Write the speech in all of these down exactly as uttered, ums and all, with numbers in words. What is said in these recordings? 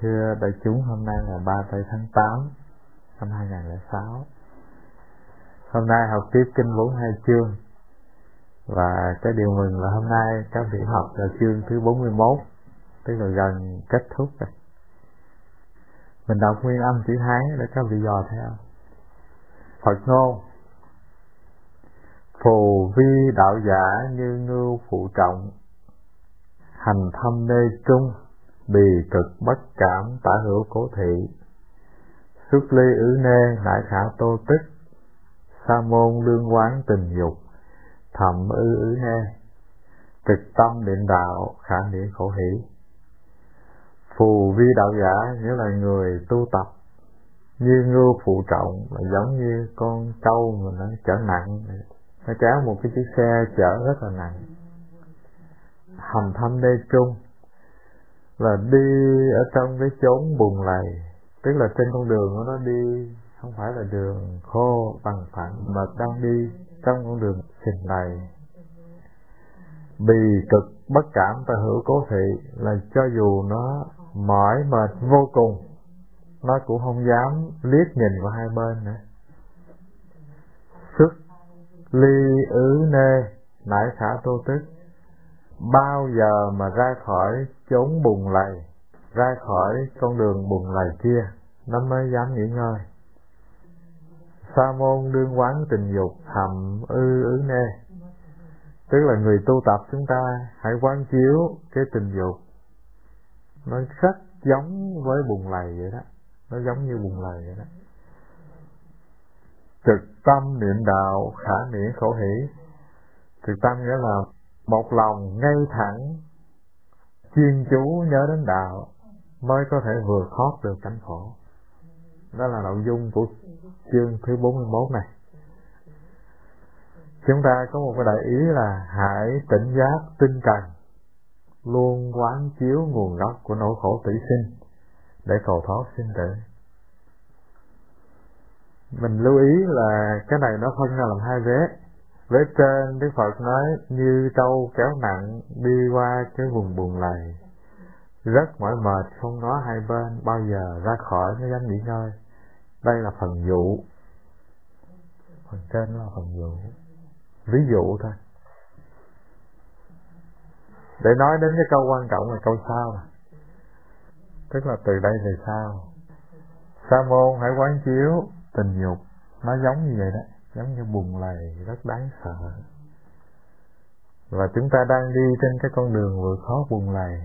Thưa đại chúng, hôm nay là ba tây tháng tám năm hai nghìn không trăm lẻ sáu. Hôm nay học tiếp kinh bốn mươi hai chương. Và cái điều mừng là hôm nay các vị học là chương thứ bốn mươi mốt, tức là gần kết thúc rồi. Mình đọc nguyên âm chữ Hán để các vị dò theo. Phật ngôn: phù vi đạo giả như ngưu phụ trọng, hành thâm nê trung, bì cực bất cảm tả hữu cố thị, xuất ly ứ nê nải khả tô tức, sa môn đương quán tình dục, thậm ư ứ nê, trực tâm định đạo khả miễn khổ hỷ. Phù vi đạo giả nghĩa là người tu tập, như ngưu phụ trọng là giống như con trâu mà nó chở nặng, nó kéo một cái chiếc xe chở rất là nặng. Hành thâm nê trung là đi ở trong cái chốn bùn lầy, tức là trên con đường của nó đi không phải là đường khô bằng phẳng, mà đang đi trong con đường sình lầy. Bì cực bất cảm tà hữu cố thị là cho dù nó mỏi mệt vô cùng, nó cũng không dám liếc nhìn vào hai bên nữa. Xuất ly ứ nê nải khả tô tức, bao giờ mà ra khỏi chốn bùn lầy, ra khỏi con đường bùn lầy kia, nó mới dám nghỉ ngơi. Sa môn đương quán tình dục, thậm ư ứ nê, tức là người tu tập chúng ta hãy quán chiếu cái tình dục, nó rất giống với bùn lầy vậy đó, nó giống như bùn lầy vậy đó. Trực tâm niệm đạo khả miễn khổ hỷ. Trực tâm nghĩa là một lòng ngay thẳng, chuyên chú nhớ đến đạo mới có thể vượt thoát được cảnh khổ. Đó là nội dung của chương thứ bốn mươi mốt này. Chúng ta có một cái đại ý là hãy tỉnh giác tinh cần, luôn quán chiếu nguồn gốc của nỗi khổ tử sinh để cầu thoát sinh tử. Mình lưu ý là cái này nó phân ra làm hai vế. Vế trên Đức Phật nói như trâu kéo nặng đi qua cái vùng bùn lầy, rất mỏi mệt, không ngó hai bên, bao giờ ra khỏi mới dám nghỉ ngơi. Đây là phần dụ, phần trên là phần dụ, ví dụ thôi. Để nói đến cái câu quan trọng là câu sau, tức là từ đây về sau sa môn hãy quán chiếu tình dục, nó giống như vậy đó, giống như bùn lầy rất đáng sợ. Và chúng ta đang đi trên cái con đường vượt thoát bùn lầy,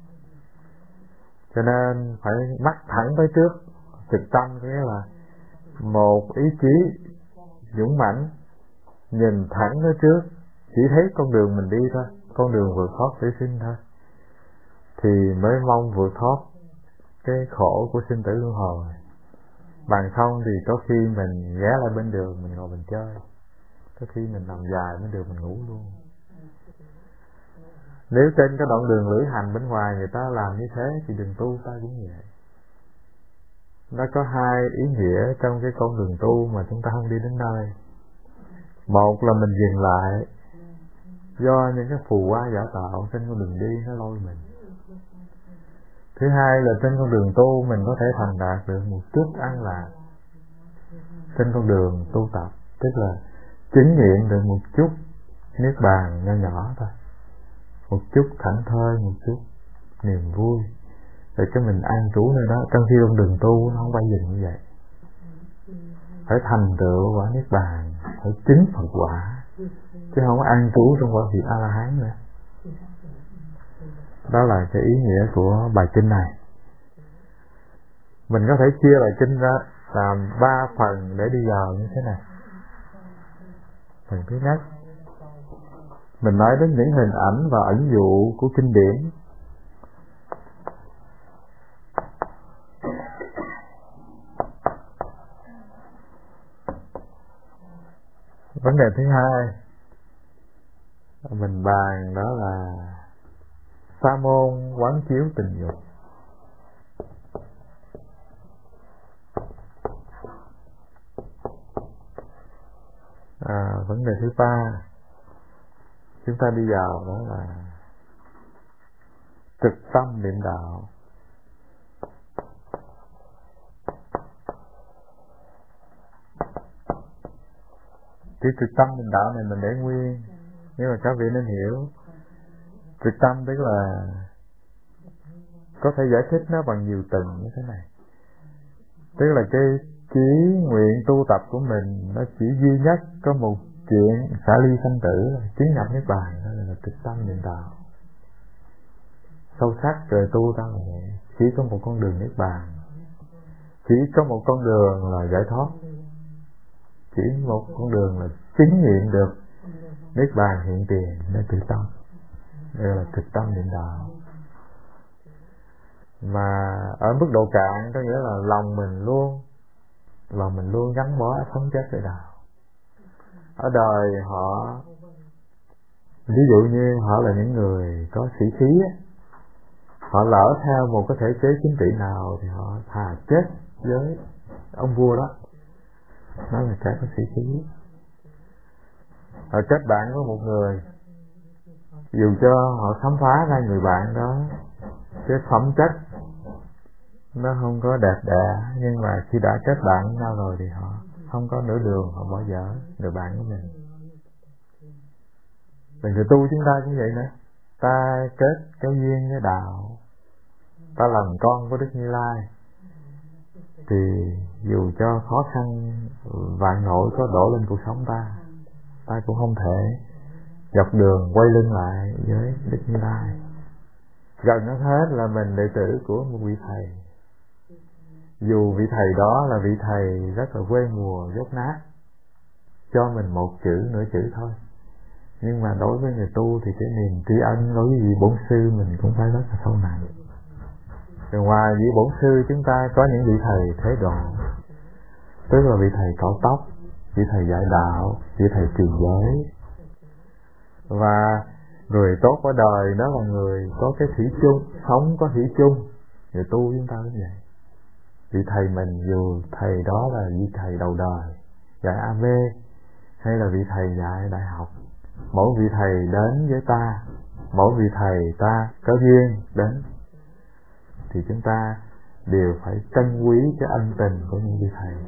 cho nên phải mắt thẳng tới trước. Trực tâm nghĩa là một ý chí dũng mãnh, nhìn thẳng tới trước, chỉ thấy con đường mình đi thôi, con đường vượt thoát tử sinh thôi, thì mới mong vượt thoát cái khổ của sinh tử luân hồi. Bằng không thì có khi mình ghé lại bên đường, mình ngồi mình chơi, có khi mình nằm dài bên đường mình ngủ luôn. Nếu trên cái đoạn đường lữ hành bên ngoài người ta làm như thế thì đường tu ta cũng vậy. Nó có hai ý nghĩa trong cái con đường tu mà chúng ta không đi đến nơi. Một là mình dừng lại do những cái phù hoa giả tạo trên con đường đi nó lôi mình. Thứ hai là trên con đường tu mình có thể thành đạt được một chút an lạc trên con đường tu tập, tức là chứng nghiệm được một chút niết bàn nho nhỏ thôi, một chút thảnh thơi, một chút niềm vui, rồi cái mình an trú nơi đó. Trong khi con đường tu nó không phải dừng như vậy, phải thành tựu quả niết bàn, phải chứng Phật quả, chứ không có an trú trong quả vị A La Hán nữa. Đó là cái ý nghĩa của bài kinh này. Mình có thể chia bài kinh ra làm ba phần để đi vào như thế này. Phần thứ nhất, mình nói đến những hình ảnh và ẩn dụ của kinh điển. Vấn đề thứ hai mình bàn đó là sa môn quán chiếu tình dục. À, vấn đề thứ ba chúng ta đi vào đó là trực tâm niệm đạo Chữ trực tâm định đạo này mình để nguyên, nhưng mà các vị nên hiểu trực tâm tức là có thể giải thích nó bằng nhiều tầng như thế này. Tức là cái chí nguyện tu tập của mình nó chỉ duy nhất có một chuyện xả ly sanh tử, chứng nhập niết bàn, đó là trực tâm niệm đạo. Sâu sắc rồi tu ta là vậy. Chỉ có một con đường niết bàn, chỉ có một con đường là giải thoát, chỉ một con đường là chứng nghiệm được niết bàn hiện tiền, nó trực tâm. Đây là trực tâm niệm đạo. Mà ở mức độ cạn có nghĩa là lòng mình luôn lòng mình luôn gắn bó sống chết với đạo. Ở đời họ, ví dụ như họ là những người có sĩ khí á, họ lỡ theo một cái thể chế chính trị nào thì họ thà chết với ông vua đó. Đó là kẻ có sĩ khí. Họ kết bạn với một người, dù cho họ khám phá ra người bạn đó cái phẩm chất nó không có đẹp đẽ, nhưng mà khi đã kết bạn với nhau rồi thì họ không có nửa đường họ bỏ dở người bạn của mình. Và người tu chúng ta cũng vậy nữa. Ta kết cái duyên với đạo, ta làm con của Đức Như Lai, thì dù cho khó khăn vạn nỗi có đổ lên cuộc sống ta, ta cũng không thể dọc đường quay lưng lại với Đức Như Lai. Gần nó hết là mình đệ tử của một vị thầy, dù vị thầy đó là vị thầy rất là quê mùa dốt nát, cho mình một chữ nửa chữ thôi, nhưng mà đối với người tu thì cái niềm tri ân đối với vị bổn sư mình cũng phải rất là sâu nặng. Rồi ngoài vị bổn sư chúng ta có những vị thầy thế độ, tức là vị thầy cạo tóc, vị thầy dạy đạo, vị thầy truyền giới. Và người tốt ở đời đó là người có cái thủy chung, sống có thủy chung. Người tu chúng ta cũng vậy. Vị thầy mình dù thầy đó là vị thầy đầu đời dạy a vê, hay là vị thầy dạy đại học, mỗi vị thầy đến với ta, mỗi vị thầy ta có duyên đến, thì chúng ta đều phải trân quý cái ân tình của những vị thầy.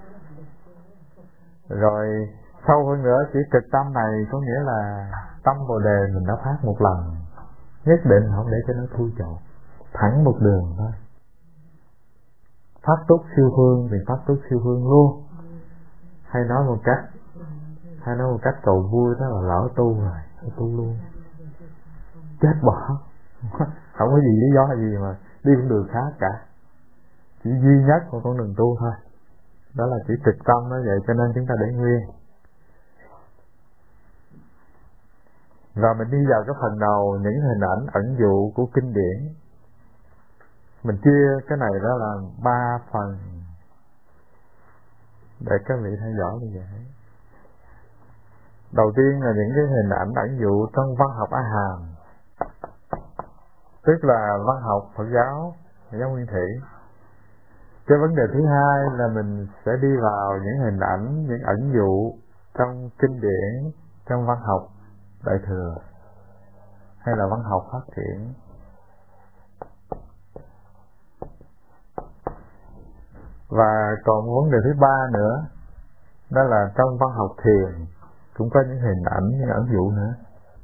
Rồi sâu hơn nữa, chỉ trực tâm này có nghĩa là tâm Bồ Đề mình đã phát một lần, nhất định không để cho nó thui chột, thẳng một đường thôi. Phát túc siêu phương thì phát túc siêu phương luôn. Hay nói một cách Hay nói một cách cầu vui, đó là lỡ tu rồi, tu luôn, chết bỏ. Không có gì lý do gì mà đi con đường khác cả, chỉ duy nhất một con đường tu thôi. Đó là chỉ trực tâm đó vậy, cho nên chúng ta để nguyên. Và mình đi vào cái phần đầu, những hình ảnh ẩn dụ của kinh điển. Mình chia cái này đó là ba phần để các vị theo dõi như vậy. Đầu tiên là những cái hình ảnh ẩn dụ trong văn học A Hàm, tức là văn học Phật giáo, giáo nguyên thủy. Cái vấn đề thứ hai là mình sẽ đi vào những hình ảnh, những ẩn dụ trong kinh điển, trong văn học Đại Thừa hay là văn học phát triển. Và còn vấn đề thứ ba nữa, đó là trong văn học thiền cũng có những hình ảnh, những ẩn dụ nữa.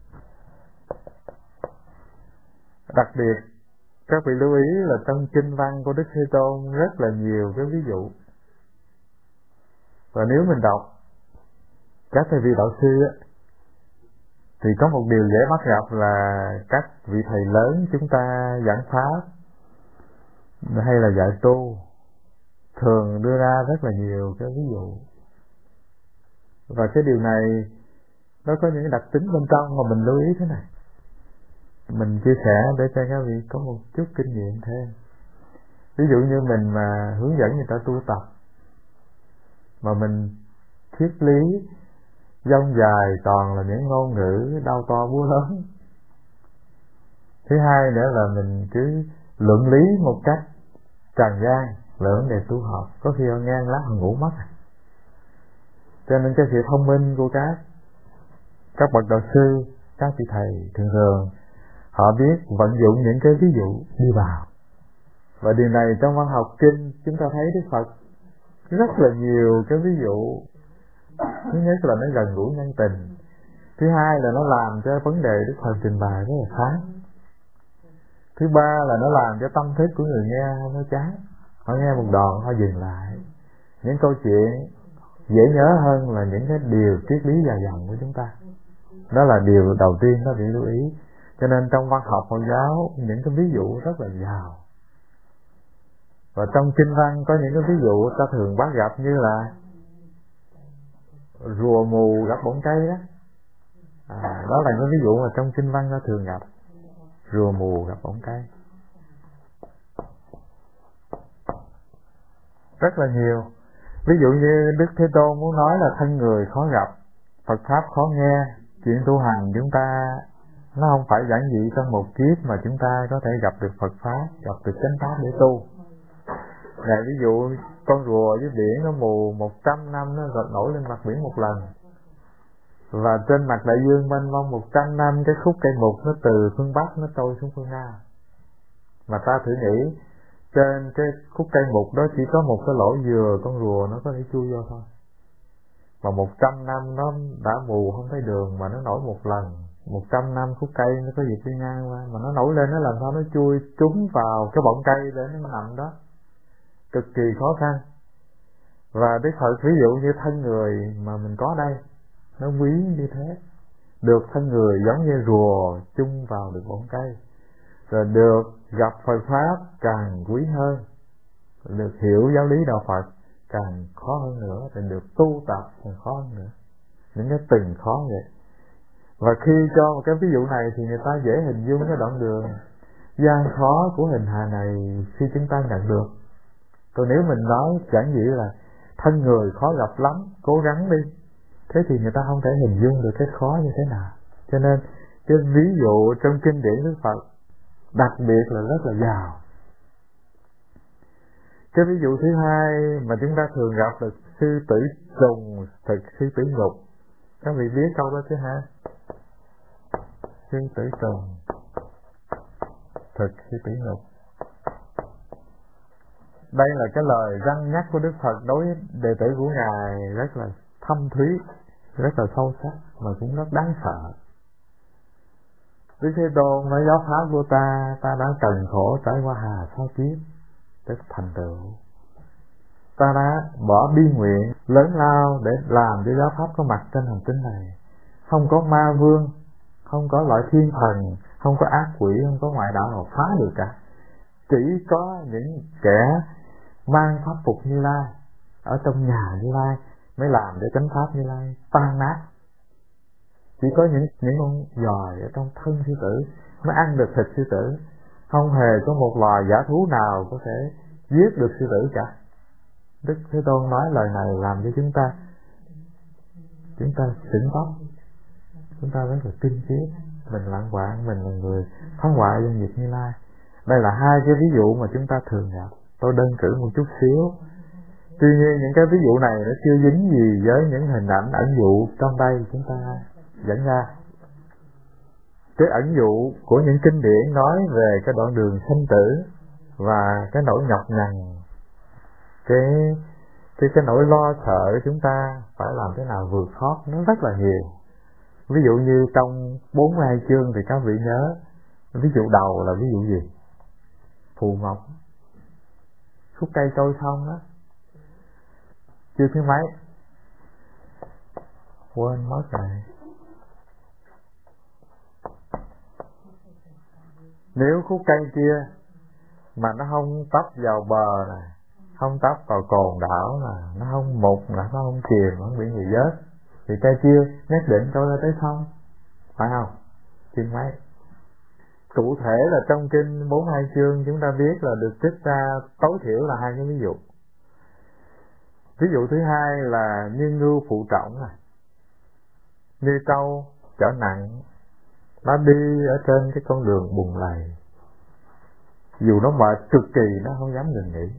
Đặc biệt các vị lưu ý là trong kinh văn của Đức Thế Tôn rất là nhiều cái ví dụ. Và nếu mình đọc các thầy vị đạo sư á, thì có một điều dễ bắt gặp là các vị thầy lớn chúng ta giảng pháp hay là dạy tu thường đưa ra rất là nhiều cái ví dụ. Và cái điều này nó có những đặc tính bên trong mà mình lưu ý thế này. Mình chia sẻ để cho các vị có một chút kinh nghiệm thêm. Ví dụ như mình mà hướng dẫn người ta tu tập, mà mình thuyết lý dông dài toàn là những ngôn ngữ đau to búa lớn. Thứ hai nữa là mình cứ luận lý một cách tràn gian về vấn đề tu học, có khi họ nghe lát họ ngủ mất. Cho nên cái sự thông minh của các các bậc đạo sư, các vị thầy thường thường họ biết vận dụng những cái ví dụ đi vào. Và điều này trong văn học kinh chúng ta thấy Đức Phật rất là nhiều cái ví dụ Thứ nhất là nó gần gũi nhân tình. Thứ hai là nó làm cho vấn đề Đức Phật trình bày rất là sáng. Thứ ba là nó làm cho tâm thức của người nghe không có chán. Họ nghe một đoạn họ dừng lại. Những câu chuyện dễ nhớ hơn là những cái điều triết lý dài dòng của chúng ta. Đó là điều đầu tiên đó bị lưu ý. Cho nên trong văn học Phật giáo những cái ví dụ rất là giàu. Và trong kinh văn có những cái ví dụ ta thường bắt gặp như là rùa mù gặp bóng cây đó. À, đó là những ví dụ mà trong kinh văn ta thường gặp. Rùa mù gặp bóng cây. Rất là nhiều. Ví dụ như Đức Thế Tôn muốn nói là thân người khó gặp, Phật Pháp khó nghe. Chuyện tu hành chúng ta nó không phải giản dị trong một kiếp mà chúng ta có thể gặp được Phật Pháp, gặp được chánh Pháp để tu. Này ví dụ con rùa dưới biển nó mù một trăm năm nó gọt nổi lên mặt biển một lần. Và trên mặt đại dương mênh mông một trăm năm cái khúc cây mục nó từ phương Bắc nó trôi xuống phương Nam. Mà ta thử nghĩ trên cái khúc cây mục đó chỉ có một cái lỗ dừa con rùa nó có thể chui vô thôi. Mà một trăm năm nó đã mù không thấy đường mà nó nổi một lần. Một trăm năm khúc cây nó có dịp đi ngang qua mà nó nổi lên nó làm sao nó chui trúng vào cái bọng cây để nó nằm đó. Cực kỳ khó khăn. Và Đức Phật ví dụ như thân người mà mình có đây nó quý như thế. Được thân người giống như rùa chung vào được bọng cây. Rồi được gặp Phật Pháp càng quý hơn. Được hiểu giáo lý đạo Phật càng khó hơn nữa. Rồi được tu tập càng khó hơn nữa. Những cái từng khó vậy. Và khi cho một cái ví dụ này thì người ta dễ hình dung cái đoạn đường gian khó của hình hài này khi chúng ta nhận được. Còn nếu mình nói giản dị là thân người khó gặp lắm, cố gắng đi, thế thì người ta không thể hình dung được cái khó như thế nào. Cho nên cái ví dụ trong kinh điển Đức Phật đặc biệt là rất là giàu. Cái ví dụ thứ hai mà chúng ta thường gặp là sư tử trùng thực sư tử nhục. Các vị biết câu đó chứ ha? Sư tử trùng thực sư tử nhục. Đây là cái lời răn nhắc của Đức Phật đối với đệ tử của Ngài rất là thâm thúy, rất là sâu sắc mà cũng rất đáng sợ. Đức Thế Tôn nói giáo pháp của ta, ta đã cần khổ trải qua hà sa kiếp để thành tựu. Ta đã bỏ bi nguyện lớn lao để làm cho giáo pháp có mặt trên hành tinh này. Không có ma vương, không có loại thiên thần, không có ác quỷ, không có ngoại đạo nào phá được cả. Chỉ có những kẻ mang pháp phục Như Lai ở trong nhà Như Lai mới làm để chánh pháp Như Lai tan nát. Chỉ có những những con giòi ở trong thân sư tử mới ăn được thịt sư tử. Không hề có một loài giả thú nào có thể giết được sư tử cả. Đức Thế Tôn nói lời này làm cho chúng ta chúng ta sửng tóc, chúng ta rất là kinh khiếp. Mình lặng quạng, mình là người phá hoại doanh nghiệp Như Lai. Đây là hai cái ví dụ mà chúng ta thường gặp. Tôi đơn cử một chút xíu. Tuy nhiên những cái ví dụ này nó chưa dính gì với những hình ảnh ẩn dụ trong đây chúng ta dẫn ra. Cái ẩn dụ của những kinh điển nói về cái đoạn đường sinh tử và cái nỗi nhọc nhằn, cái cái cái nỗi lo sợ chúng ta phải làm thế nào vượt thoát nó rất là nhiều. Ví dụ như trong bốn mươi hai chương thì các vị nhớ, ví dụ đầu là ví dụ gì? Phù mộc, khúc cây trôi xong á. Chương thứ mấy? Quên mất rồi. Nếu khúc cây kia mà nó không tấp vào bờ nè, không tấp vào cồn đảo nè, nó không mục nè, nó không chìm, nó không bị người vớt, thì cây kia nhất định trôi ra tới sông, phải không? Chương mấy? Cụ thể là trong kinh bốn mươi hai chương chúng ta biết là được trích ra tối thiểu là hai cái ví dụ. Ví dụ thứ hai là như ngưu phụ trọng này, như trâu chở nặng, nó đi ở trên cái con đường bùn lầy, dù nó mệt cực kỳ nó không dám ngừng nghỉ.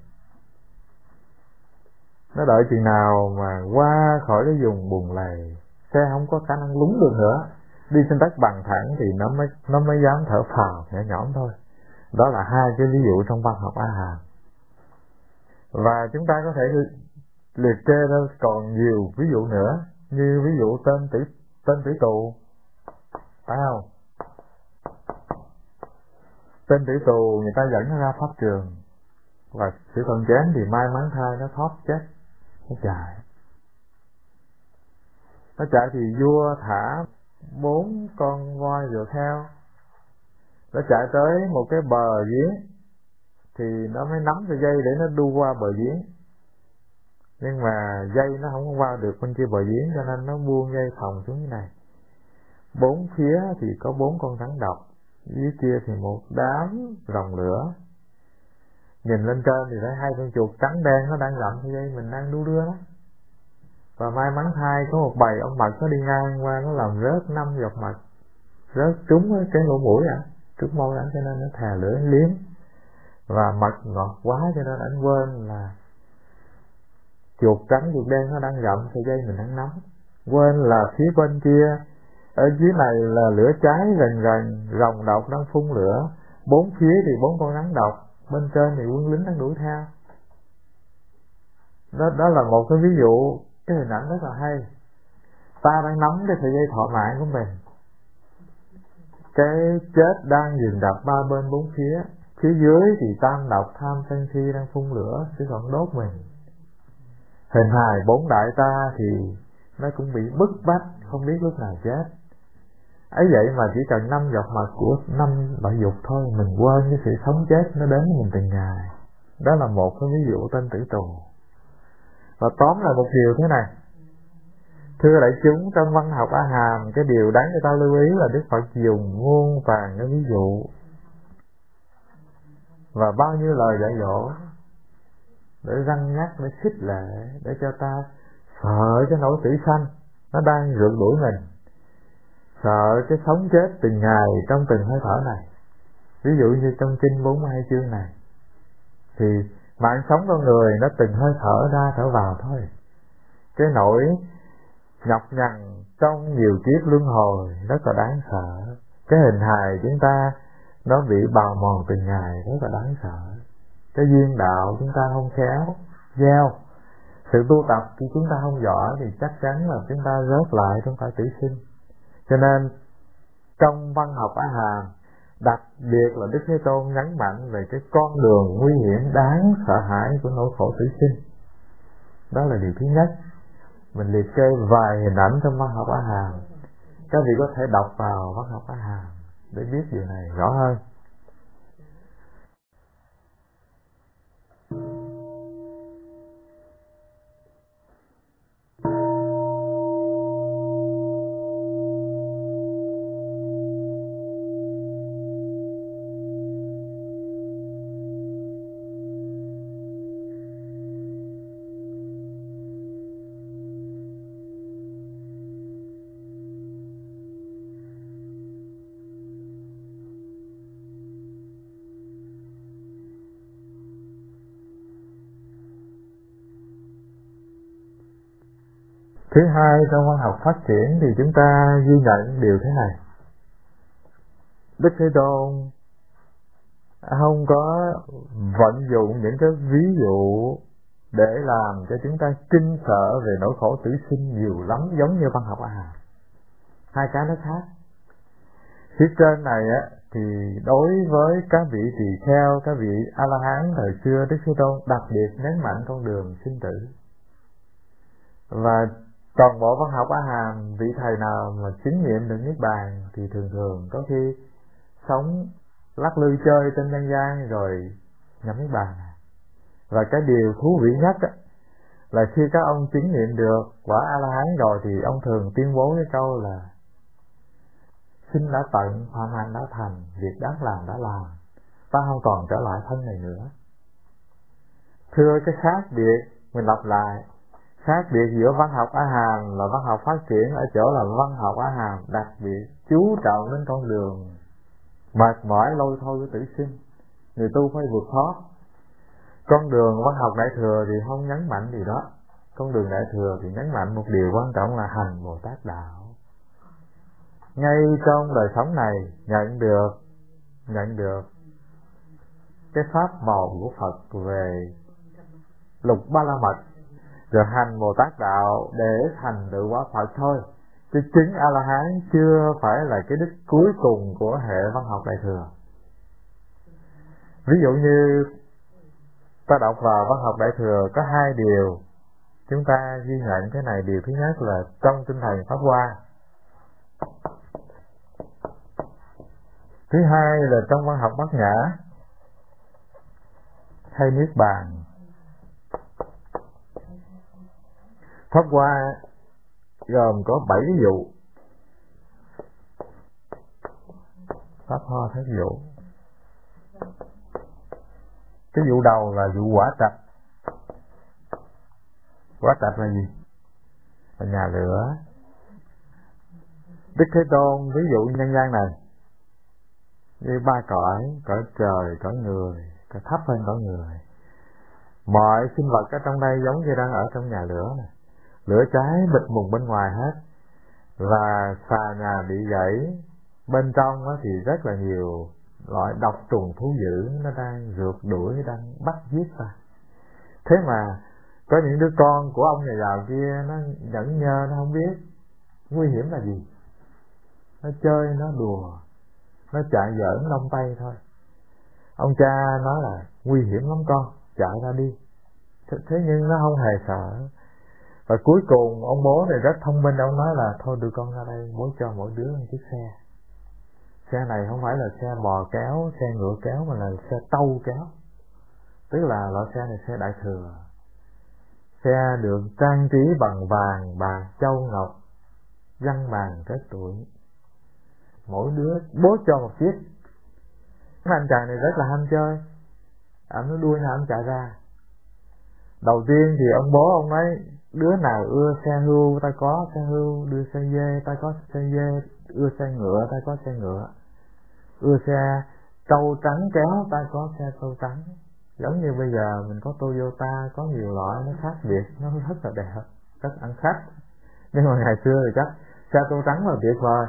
Nó đợi chừng nào mà qua khỏi cái vùng bùn lầy, xe không có khả năng lún được nữa, đi trên đất bằng thẳng thì nó mới nó mới dám thở phào nhẹ nhõm thôi. Đó là hai cái ví dụ trong văn học A Hàm. Và chúng ta có thể liệt kê ra còn nhiều ví dụ nữa, như ví dụ tên tử tên tử tù, phải không? Tên tử tù người ta dẫn nó ra pháp trường, và sự còn chén thì may mắn thay nó thoát chết, nó chạy. Nó chạy thì vua thả bốn con voi rượt theo. Nó chạy tới một cái bờ giếng thì nó mới nắm cái dây để nó đu qua bờ giếng. Nhưng mà dây nó không qua được bên kia bờ giếng, cho nên nó buông dây thòng xuống như này. Bốn phía thì có bốn con rắn độc, dưới kia thì một đám rồng lửa. Nhìn lên trên thì thấy hai con chuột trắng đen nó đang gặm cái dây mình đang đu đưa đó. Và may mắn thay có một bầy ong mật nó đi ngang qua, nó làm rớt năm giọt mật, rớt trúng cái lỗ mũi ạ, à, trúng môi ảnh, cho nên nó thè lưỡi liếm. Và mật ngọt quá cho nên ảnh quên là chuột trắng chuột đen nó đang gặm sợi dây mình đang nắm, quên là phía bên kia ở dưới này là lửa cháy rần rần, rồng độc đang phun lửa, bốn phía thì bốn con rắn độc, bên trên thì quân lính đang đuổi theo. Đó, đó là một cái ví dụ, cái hình ảnh rất là hay. Ta đang nắm cái sợi dây thọ mạng của mình, cái chết đang dừng đập ba bên bốn phía, phía dưới thì tam độc tham sân si đang phun lửa chứ còn đốt mình. Hình hài bốn đại ta thì nó cũng bị bức bách, không biết lúc nào chết. Ấy vậy mà chỉ cần năm giọt mật của năm loại dục thôi, mình quên cái sự sống chết nó đến với mình từng ngày. Đó là một cái ví dụ tên tử tù. Và tóm lại một điều thế này, thưa đại chúng, trong văn học A Hàm, cái điều đáng người ta lưu ý là Đức Phật dùng muôn vàn cái ví dụ và bao nhiêu lời dạy dỗ để răn nhắc, để khích lệ, để cho ta sợ cái nỗi tử sanh nó đang rượt đuổi mình, sợ cái sống chết từng ngày trong từng hơi thở này. Ví dụ như trong kinh bốn mươi hai chương này thì mạng sống con người nó từng hơi thở ra thở vào thôi. Cái nỗi nhọc nhằn trong nhiều kiếp luân hồi rất là đáng sợ. Cái hình hài chúng ta nó bị bào mòn từng ngày rất là đáng sợ. Cái duyên đạo chúng ta không khéo gieo, sự tu tập khi chúng ta không giỏi thì chắc chắn là chúng ta rớt lại trong phải tử sinh. Cho nên trong văn học A Hàm, đặc biệt là Đức Thế Tôn nhấn mạnh về cái con đường nguy hiểm đáng sợ hãi của nỗi khổ tử sinh. Đó là điều thứ nhất. Mình liệt kê vài hình ảnh trong văn học A Hàm, các vị có thể đọc vào văn học A Hàm để biết điều này rõ hơn. Thứ hai, trong văn học phát triển thì chúng ta ghi nhận điều thế này. Đức Thế Tôn không có vận dụng những cái ví dụ để làm cho chúng ta kinh sợ về nỗi khổ tử sinh nhiều lắm giống như văn học A Hàm. Hai cái nó khác. Phía trên này á thì đối với các vị tỳ kheo, các vị A-la-hán thời xưa, Đức Thế Tôn đặc biệt nhấn mạnh con đường sinh tử. Và toàn bộ văn học A Hàm, vị thầy nào mà chứng nghiệm được Niết Bàn thì thường thường có khi sống lắc lư chơi trên nhân gian rồi nhập Niết Bàn. Và cái điều thú vị nhất á, là khi các ông chứng nghiệm được quả A-la-hán rồi thì ông thường tuyên bố cái câu là sinh đã tận, phạm hạnh đã thành, việc đáng làm đã làm, ta không còn trở lại thân này nữa. Thưa, cái khác biệt, mình lặp lại, khác biệt giữa văn học A Hàm và văn học phát triển ở chỗ là văn học A Hàm đặc biệt chú trọng đến con đường mệt mỏi lôi thôi của tử sinh, người tu phải vượt thoát. Con đường văn học Đại Thừa thì không nhấn mạnh gì đó. Con đường Đại Thừa thì nhấn mạnh một điều quan trọng là hành Bồ Tát đạo. Ngay trong đời sống này nhận được nhận được cái pháp màu của Phật về lục ba la mật, rồi hành Bồ Tát đạo để thành tựu quả Phật thôi. Chứ chứng A La Hán chưa phải là cái đích cuối cùng của hệ văn học Đại thừa. Ví dụ như ta đọc vào văn học Đại thừa có hai điều chúng ta ghi nhận. Cái này điều thứ nhất là trong tinh thần Pháp Hoa, thứ hai là trong văn học Bát Nhã hay Niết Bàn. Pháp Hoa gồm có bảy ví dụ. Pháp Hoa thất dụ. Cái vụ đầu là vụ quả trạch. Quả trạch là gì? Là nhà lửa. Đức Thế Tôn ví dụ nhân gian này như ba cõi: cõi trời, cõi người, cõi thấp hơn cõi người. Mọi sinh vật ở trong đây giống như đang ở trong nhà lửa này. Lửa cháy bịt mùng bên ngoài hết, và xà nhà bị gãy. Bên trong thì rất là nhiều loại độc trùng thú dữ nó đang rượt đuổi, đang bắt giết ta. Thế mà có những đứa con của ông nhà giàu kia nó nhẫn nhơ, nó không biết nguy hiểm là gì. Nó chơi, nó đùa, nó chạy giỡn lông tay thôi. Ông cha nói là nguy hiểm lắm con, chạy ra đi. Thế nhưng nó không hề sợ. Và cuối cùng ông bố này rất thông minh, ông nói là thôi đưa con ra đây, bố cho mỗi đứa một chiếc xe. Xe này không phải là xe bò kéo, xe ngựa kéo, mà là xe tâu kéo. Tức là loại xe này xe Đại thừa. Xe được trang trí bằng vàng, bạc, châu ngọc, văn bàn kết tuổi. Mỗi đứa bố cho một chiếc. Cái anh chàng này rất là ham chơi, anh nó đuôi nào anh chạy ra. Đầu tiên thì ông bố ông nói đứa nào ưa xe hươu ta có xe hươu, đưa xe dê ta có xe dê, ưa xe ngựa ta có xe ngựa, ưa xe trâu trắng kéo ta có xe trâu trắng. Giống như bây giờ mình có Toyota, có nhiều loại nó khác biệt, nó rất là đẹp, rất ăn khách. Nhưng mà ngày xưa thì chắc xe trâu trắng là tuyệt vời.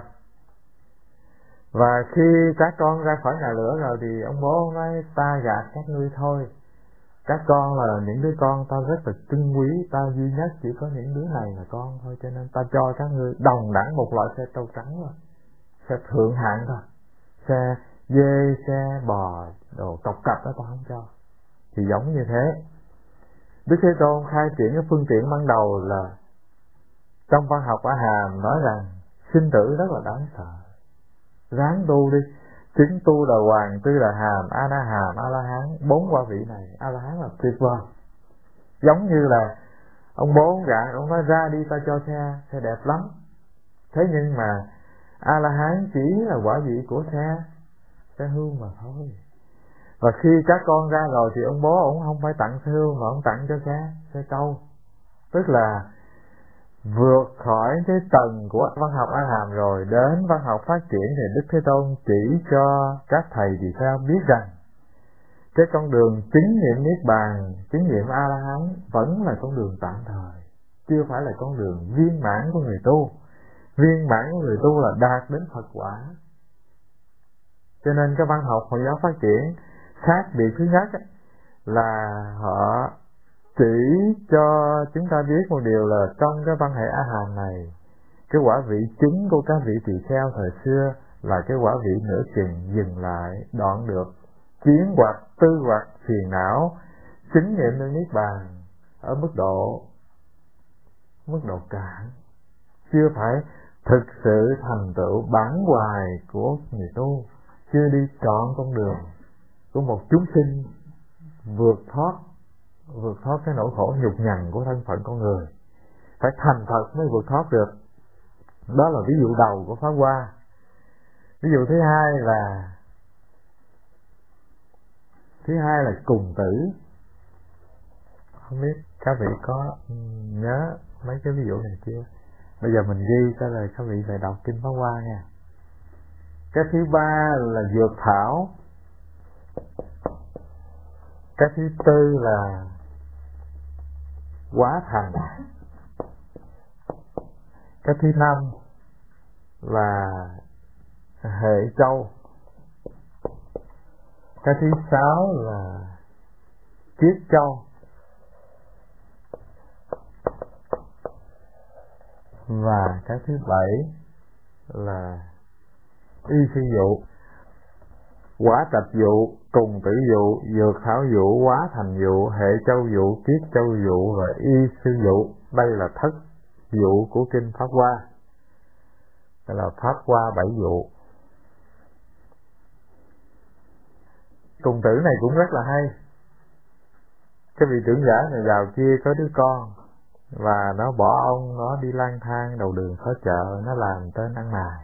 Và khi các con ra khỏi nhà lửa rồi thì ông bố nói ta gạt các ngươi thôi. Các con là những đứa con ta rất là trân quý, ta duy nhất chỉ có những đứa này là con thôi, cho nên ta cho các ngươi đồng đẳng một loại xe trâu trắng thôi, xe thượng hạng thôi. Xe dê, xe bò, đồ cọc cặp đó ta không cho. Thì giống như thế, Đức Thế Tôn khai triển cái phương tiện ban đầu là trong văn học A Hàm nói rằng sinh tử rất là đáng sợ, ráng tu đi. Chứng tu là hoàng, tư là hàm, a na hàm, a la hán. Bốn quả vị này a la hán là tuyệt vời. Giống như là ông bố ông gạn, ông nói ra đi ta cho xe, xe đẹp lắm. Thế nhưng mà a la hán chỉ là quả vị của xe xe hưu mà thôi. Và khi các con ra rồi thì ông bố ông không phải tặng xe hưu mà ông tặng cho xe xe trâu. Tức là vượt khỏi cái tầng của văn học A Hàm rồi đến văn học phát triển thì Đức Thế Tôn chỉ cho các thầy tỳ kheo biết rằng cái con đường chứng nghiệm Niết Bàn, chứng nghiệm A La Hán vẫn là con đường tạm thời, chưa phải là con đường viên mãn của người tu. Viên mãn của người tu là đạt đến Phật quả. Cho nên cái văn học Hồi giáo phát triển khác biệt thứ nhất là họ chỉ cho chúng ta biết một điều là trong cái văn hệ A Hàm này, cái quả vị chứng của các vị tỳ kheo thời xưa là cái quả vị nửa chừng dừng lại, đoạn được kiến hoặc tư hoặc phiền não, chứng nghiệm đến Niết Bàn ở mức độ mức độ cạn, chưa phải thực sự thành tựu bản hoài của người tu, chưa đi trọn con đường của một chúng sinh vượt thoát vượt thoát cái nỗi khổ nhục nhằn của thân phận con người. Phải thành thật mới vượt thoát được. Đó là ví dụ đầu của Pháp Hoa. Ví dụ thứ hai là thứ hai là cùng tử. Không biết các vị có nhớ mấy cái ví dụ này chưa? Bây giờ mình ghi cho rồi các vị phải đọc kinh Pháp Hoa nha. Cái thứ ba là dược thảo. Cái thứ tư là quá thành. Cái thứ năm là hệ châu. Cái thứ sáu là kiết châu. Và cái thứ bảy là y sư dụ. Quả trạch dụ, cùng tử dụ, dược thảo dụ, hóa thành dụ, hệ châu dụ, kiết châu dụ và y sư dụ. Đây là thất dụ của kinh Pháp Hoa. Đây là Pháp Hoa bảy dụ. Cùng tử này cũng rất là hay. Cái vị trưởng giả này vào kia có đứa con, và nó bỏ ông nó đi lang thang đầu đường khó chợ, nó làm tên ăn mày.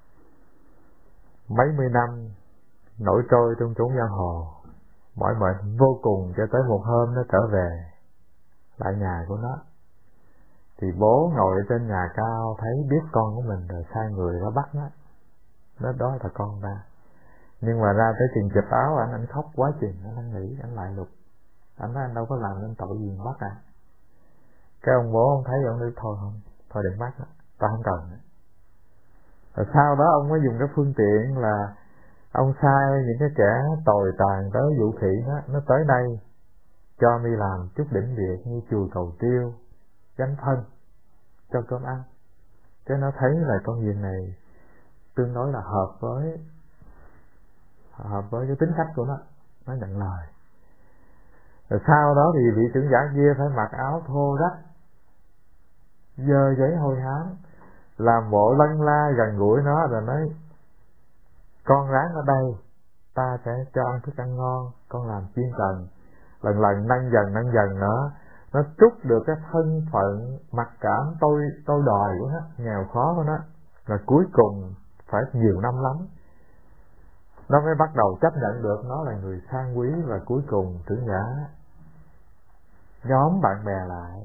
Mấy mươi năm nổi trôi trong chốn giang hồ, mỏi mệt vô cùng, cho tới một hôm nó trở về lại nhà của nó. Thì bố ngồi ở trên nhà cao thấy biết con của mình rồi, sai người ra bắt nó. Nó đó là con ta. Nhưng mà ra tới chừng chụp áo anh anh khóc quá chừng, anh đang nghĩ anh lại lục. Anh nói anh đâu có làm nên tội gì bắt à. Cái ông bố ông thấy ông nói thôi không, thôi đừng bắt nữa, tao không cần nữa. Rồi sau đó ông mới dùng cái phương tiện là ông sai những cái kẻ tồi tàn tới vũ khỉ đó, nó tới đây cho mi làm chút đỉnh việc như chùi cầu tiêu, gánh phân, cho cơm ăn. Cái nó thấy là con việc này tương đối là hợp với hợp với cái tính cách của nó, nó nhận lời. Rồi sau đó thì vị trưởng giả kia phải mặc áo thô rách, dơ giấy hôi hám, làm bộ lân la gần gũi nó, rồi nói con ráng ở đây, ta sẽ cho ăn thức ăn ngon, con làm chuyên cần. Lần lần nâng dần nâng dần nữa, nó trút được cái thân phận mặc cảm tôi tôi đòi của nó, nghèo khó của nó. Rồi cuối cùng phải nhiều năm lắm nó mới bắt đầu chấp nhận được nó là người sang quý. Và cuối cùng trưởng giả nhóm bạn bè lại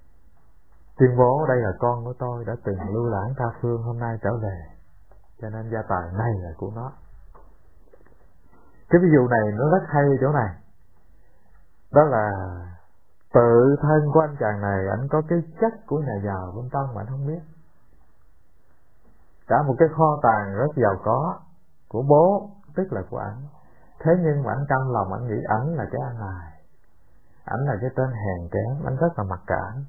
tuyên bố đây là con của tôi, đã từng lưu lãng tha phương, hôm nay trở về, cho nên gia tài này là của nó. Cái ví dụ này nó rất hay chỗ này, đó là tự thân của anh chàng này, anh có cái chất của nhà giàu bên trong mà anh không biết. Cả một cái kho tàng rất giàu có của bố, tức là của ảnh. Thế nhưng mà anh căm lòng, anh nghĩ ảnh là cái ăn mày, ảnh là cái tên hèn kém, ảnh rất là mặc cảm.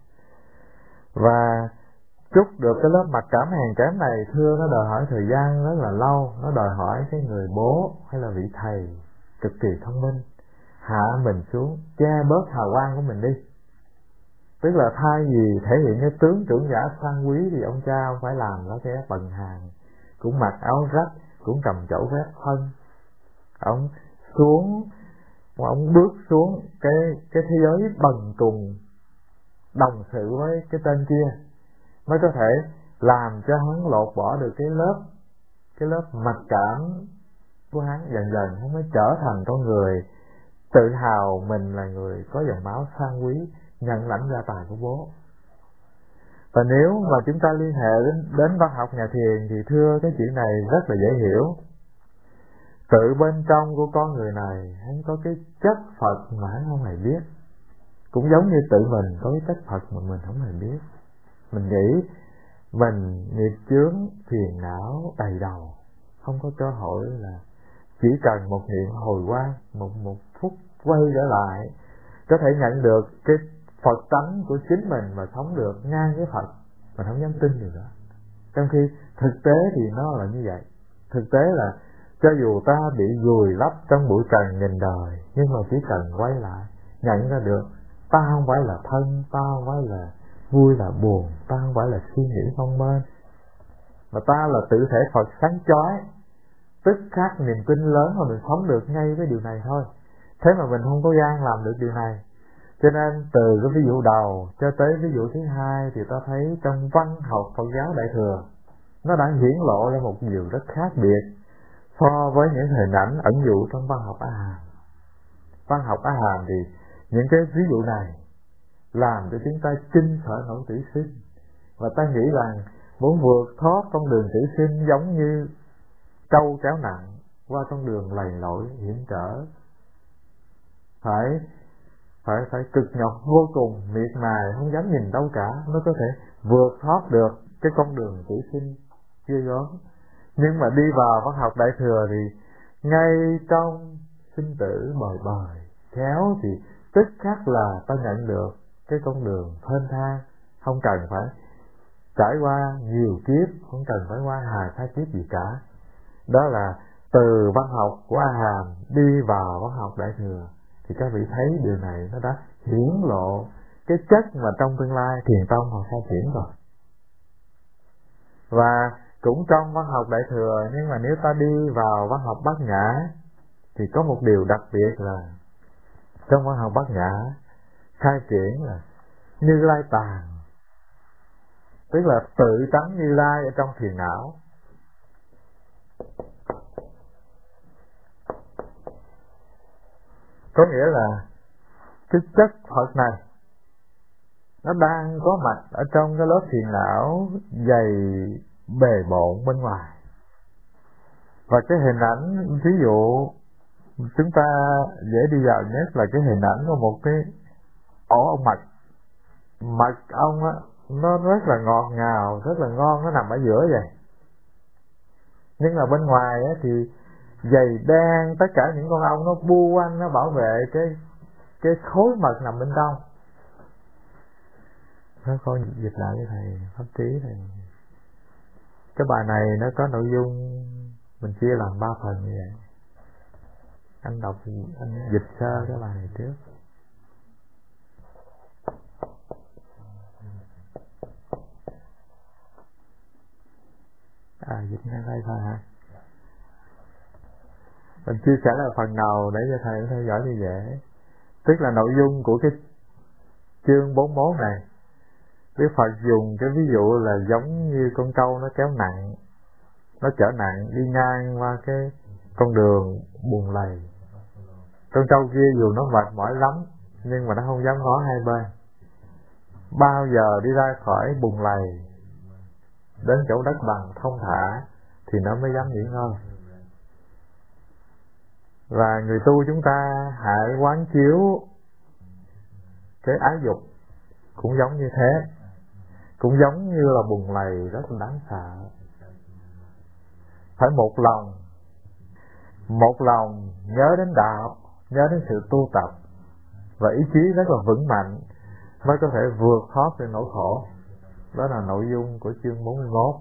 Và trút được cái lớp mặc cảm hèn kém này, thưa nó đòi hỏi thời gian rất là lâu. Nó đòi hỏi cái người bố hay là vị thầy cực kỳ thông minh, hạ mình xuống, che bớt hào quang của mình đi. Tức là thay vì thể hiện cái tướng trưởng giả sang quý thì ông cha ông phải làm đó cái bần hàng, cũng mặc áo rách, cũng cầm chậu vét phân. Ông xuống, ông bước xuống cái cái thế giới bần cùng, đồng sự với cái tên kia, mới có thể làm cho hắn lột bỏ được cái lớp cái lớp mặc cảm của hắn. Dần dần hắn mới trở thành con người tự hào mình là người có dòng máu sang quý, nhận lãnh gia tài của bố. Và nếu mà chúng ta liên hệ đến, đến văn học nhà thiền thì thưa cái chuyện này rất là dễ hiểu. Tự bên trong của con người này hắn có cái chất Phật mà hắn không hề biết. Cũng giống như tự mình có cái chất Phật mà mình không hề biết. Mình nghĩ mình nghiệp chướng phiền não đầy đầu, không có cơ hội là chỉ cần một niệm hồi quang, một một phút quay trở lại, có thể nhận được cái Phật tánh của chính mình và sống được ngang với Phật. Mình không dám tin điều đó. Trong khi thực tế thì nó là như vậy. Thực tế là cho dù ta bị vùi lấp trong bụi trần nghìn đời, nhưng mà chỉ cần quay lại nhận ra được ta không phải là thân, ta không phải là vui là buồn, ta không phải là suy nghĩ phong mê, mà ta là tự thể Phật sáng chói, tức khắc niềm tin lớn mà mình sống được ngay với điều này thôi. Thế mà mình không có gan làm được điều này. Cho nên từ cái ví dụ đầu cho tới ví dụ thứ hai thì ta thấy trong văn học Phật giáo Đại Thừa nó đã hiển lộ ra một điều rất khác biệt so với những hình ảnh ẩn dụ trong văn học A Hàm. Văn học A Hàm thì những cái ví dụ này làm cho chúng ta chinh sợ nổi tử sinh, và ta nghĩ rằng muốn vượt thoát con đường tử sinh giống như trâu kéo nặng qua con đường lầy lội hiểm trở, phải phải phải cực nhọc vô cùng, miệt mài không dám nhìn đâu cả, nó có thể vượt thoát được cái con đường tử sinh chưa gớm. Nhưng mà đi vào văn học Đại Thừa thì ngay trong sinh tử bời bời khéo thì tức khắc là ta nhận được cái con đường thênh thang, không cần phải trải qua nhiều kiếp, không cần phải qua hài thái kiếp gì cả. Đó là từ văn học của A Hàm đi vào văn học Đại Thừa, thì các vị thấy điều này nó đã hiển lộ cái chất mà trong tương lai Thiền Tông họ khai triển rồi. Và cũng trong văn học Đại Thừa, nhưng mà nếu ta đi vào văn học Bát Nhã thì có một điều đặc biệt là trong văn học Bát Nhã khai triển là Như Lai tàn, tức là tự tánh Như Lai ở trong thiền não. Có nghĩa là cái chất Phật này nó đang có mặt ở trong cái lớp thiền não dày bề bộn bên ngoài. Và cái hình ảnh, ví dụ chúng ta dễ đi vào nhất là cái hình ảnh của một cái ổ ong mật. Mật ong á, nó rất là ngọt ngào, rất là ngon, nó nằm ở giữa vậy. Nhưng mà bên ngoài á thì dày đen, tất cả những con ong nó bu quanh, nó bảo vệ cái cái khối mật nằm bên trong. Nó coi dịch lại với thầy Pháp Trí thầy. Cái bài này nó có nội dung mình chia làm ba phần như vậy. Anh đọc, anh dịch sơ cái bài này trước. À, dịch ngay đây thôi hả? Mình chia sẻ là phần đầu để cho thầy theo dõi như vậy. Tức là nội dung của cái chương bốn mươi mốt này, Đức Phật dùng cái ví dụ là giống như con trâu nó kéo nặng, nó chở nặng đi ngang qua cái con đường bùn lầy. Con trâu kia dù nó mệt mỏi lắm nhưng mà nó không dám ngó hai bên. Bao giờ đi ra khỏi bùn lầy đến chỗ đất bằng thông thả thì nó mới dám nghỉ ngơi. Và người tu chúng ta hãy quán chiếu cái ái dục cũng giống như thế, cũng giống như là bùn lầy rất là đáng sợ. Phải một lòng, một lòng nhớ đến đạo, nhớ đến sự tu tập và ý chí rất là vững mạnh mới có thể vượt thoát được nỗi khổ. Đó là nội dung của chương bốn mươi mốt.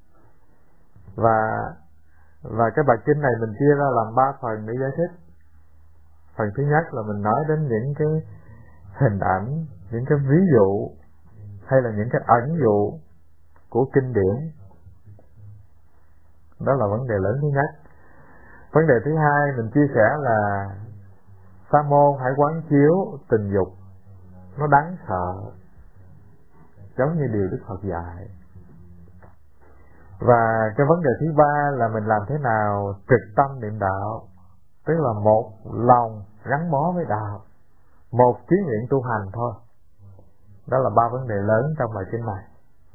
Và và cái bài kinh này mình chia ra làm ba phần để giải thích. Phần thứ nhất là mình nói đến những cái hình ảnh, những cái ví dụ hay là những cái ẩn dụ của kinh điển. Đó là vấn đề lớn thứ nhất. Vấn đề thứ hai mình chia sẻ là sa môn hãy quán chiếu tình dục, nó đáng sợ, giống như điều Đức Phật dạy. Và cái vấn đề thứ ba là mình làm thế nào trực tâm niệm đạo, tức là một lòng gắn bó với đạo, một chí nguyện tu hành thôi. Đó là ba vấn đề lớn trong bài kinh này.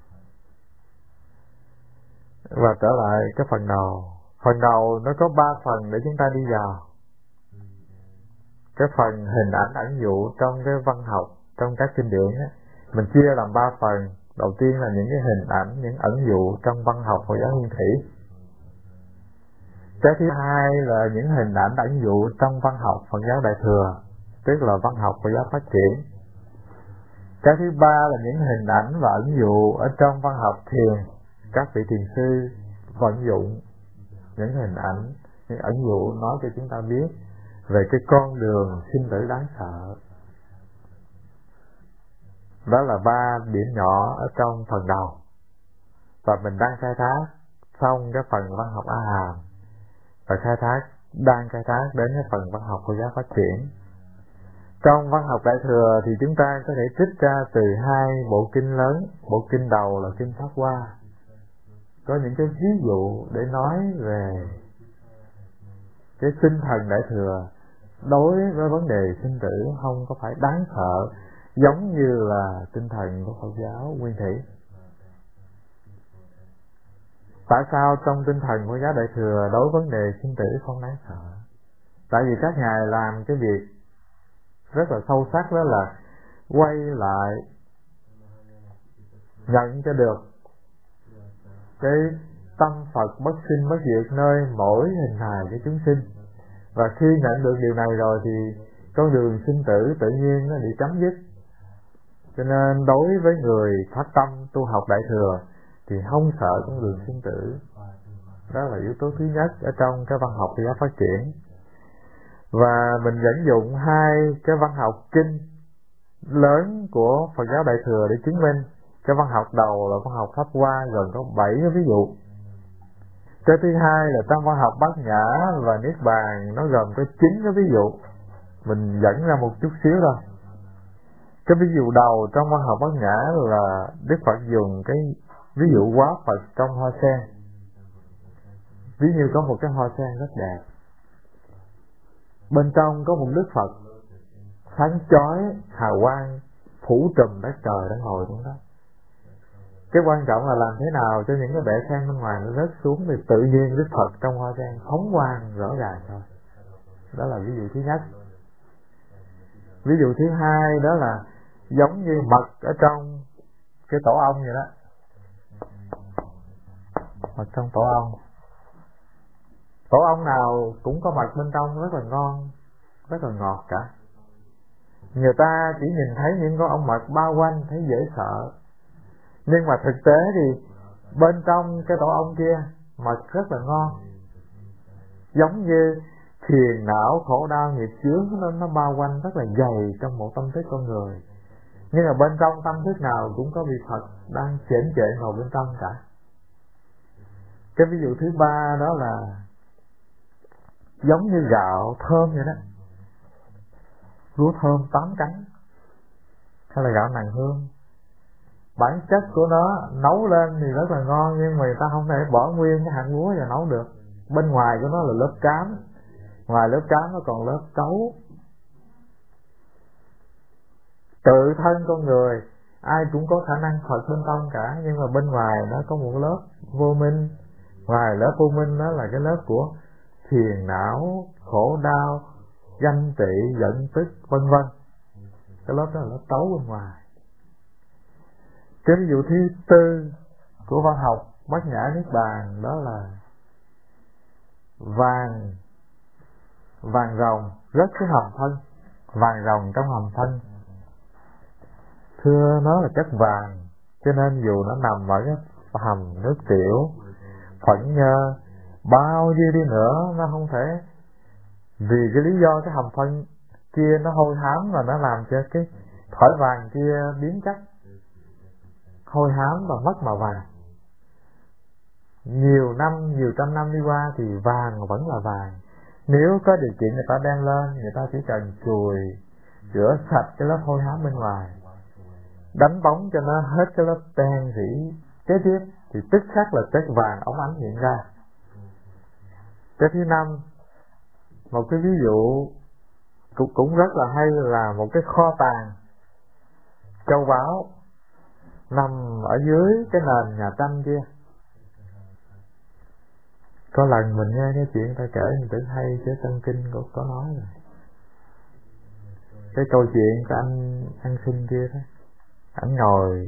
Và trở lại cái phần đầu. Phần đầu nó có ba phần để chúng ta đi vào. Cái phần hình ảnh ẩn dụ trong cái văn học, trong các kinh điển á, mình chia làm ba phần. Đầu tiên là những cái hình ảnh, những ẩn dụ trong văn học Phật giáo Nguyên Thủy. Cái thứ hai là những hình ảnh ẩn dụ trong văn học Phật giáo Đại Thừa, tức là văn học Phật giáo phát triển. Cái thứ ba là những hình ảnh và ẩn dụ ở trong văn học thiền, các vị thiền sư vận dụng những hình ảnh, những ẩn dụ nói cho chúng ta biết về cái con đường sinh tử đáng sợ. Đó là ba điểm nhỏ ở trong phần đầu. Và mình đang khai thác xong cái phần văn học A Hàm, và khai thác, đang khai thác đến cái phần văn học Phật giáo phát triển. Trong văn học Đại Thừa thì chúng ta có thể trích ra từ hai bộ kinh lớn. Bộ kinh đầu là kinh Pháp Hoa, có những cái ví dụ để nói về cái tinh thần Đại Thừa đối với vấn đề sinh tử không có phải đáng sợ giống như là tinh thần của Phật giáo Nguyên Thủy. Tại sao trong tinh thần của giáo Đại Thừa đối với vấn đề sinh tử không đáng sợ? Tại vì các ngài làm cái việc rất là sâu sắc, đó là quay lại nhận cho được cái tâm Phật bất sinh bất diệt nơi mỗi hình hài của chúng sinh. Và khi nhận được điều này rồi thì con đường sinh tử tự nhiên nó bị chấm dứt. Cho nên đối với người phát tâm tu học Đại Thừa thì không sợ con đường sinh tử. Đó là yếu tố thứ nhất ở trong cái văn học Phật giáo phát triển. Và mình dẫn dụng hai cái văn học kinh lớn của Phật giáo Đại Thừa để chứng minh. Cái văn học đầu là văn học Pháp Hoa, gồm có bảy cái ví dụ. Cái thứ hai là trong văn học Bát Nhã và Niết Bàn, nó gồm có chín cái ví dụ. Mình dẫn ra một chút xíu thôi. Cái ví dụ đầu trong văn học Bát Nhã là Đức Phật dùng cái ví dụ hóa Phật trong hoa sen. Ví như có một cái hoa sen rất đẹp, bên trong có một Đức Phật sáng chói hào quang phủ trùm đất trời đang ngồi trong đó. Cái quan trọng là làm thế nào cho những cái bệ sen bên ngoài nó rớt xuống thì tự nhiên Đức Phật trong hoa sen phóng quang rõ ràng thôi. Đó là ví dụ thứ nhất. Ví dụ thứ hai đó là giống như mật ở trong cái tổ ong vậy đó. Mật trong tổ ong. Tổ ong nào cũng có mật bên trong rất là ngon, rất là ngọt cả. Người ta chỉ nhìn thấy những con ong mật bao quanh thấy dễ sợ, nhưng mà thực tế thì bên trong cái tổ ong kia mật rất là ngon. Giống như phiền não, khổ đau, nghiệp chướng nó, nó bao quanh rất là dày trong một tâm thức con người. Nhưng mà bên trong tâm thức nào cũng có vị Phật đang chễm chệ ngồi bên trong cả. Cái ví dụ thứ ba đó là giống như gạo thơm vậy đó. Lúa thơm tám cánh, hay là gạo nàng hương. Bản chất của nó nấu lên thì rất là ngon, nhưng mà người ta không thể bỏ nguyên cái hạt lúa và nấu được. Bên ngoài của nó là lớp cám, ngoài lớp cám nó còn lớp cấu. Tự thân con người ai cũng có khả năng Phật bên trong cả, nhưng mà bên ngoài nó có một lớp vô minh. Ngoài lớp vô minh đó là cái lớp của phiền não, khổ đau, ganh tị, giận tức, vân vân. Cái lớp đó là lớp tấu bên ngoài. Cái ví dụ thứ tư của văn học Bát Nhã Niết Bàn đó là vàng vàng ròng rất cái hầm thân. Vàng ròng trong hầm thân, thưa nó là chất vàng, cho nên dù nó nằm ở cái hầm nước tiểu, phẫn nhơ bao nhiêu đi nữa nó không thể, vì cái lý do cái hầm phân kia nó hôi hám và nó làm cho cái thỏi vàng kia biến chất, hôi hám và mất màu vàng. Nhiều năm, nhiều trăm năm đi qua thì vàng vẫn là vàng. Nếu có điều kiện người ta đem lên, người ta chỉ cần chùi rửa sạch cái lớp hôi hám bên ngoài, đánh bóng cho nó hết cái lớp đen rỉ kế tiếp, thì tức khắc là chất vàng óng ánh hiện ra. Cái thứ năm, một cái ví dụ cũng, cũng rất là hay là một cái kho tàng châu báu nằm ở dưới cái nền nhà tranh kia. Có lần mình nghe cái chuyện ta kể mình tưởng hay chứ trong kinh cũng có nói rồi. Cái câu chuyện của anh ăn xin kia đó, ảnh ngồi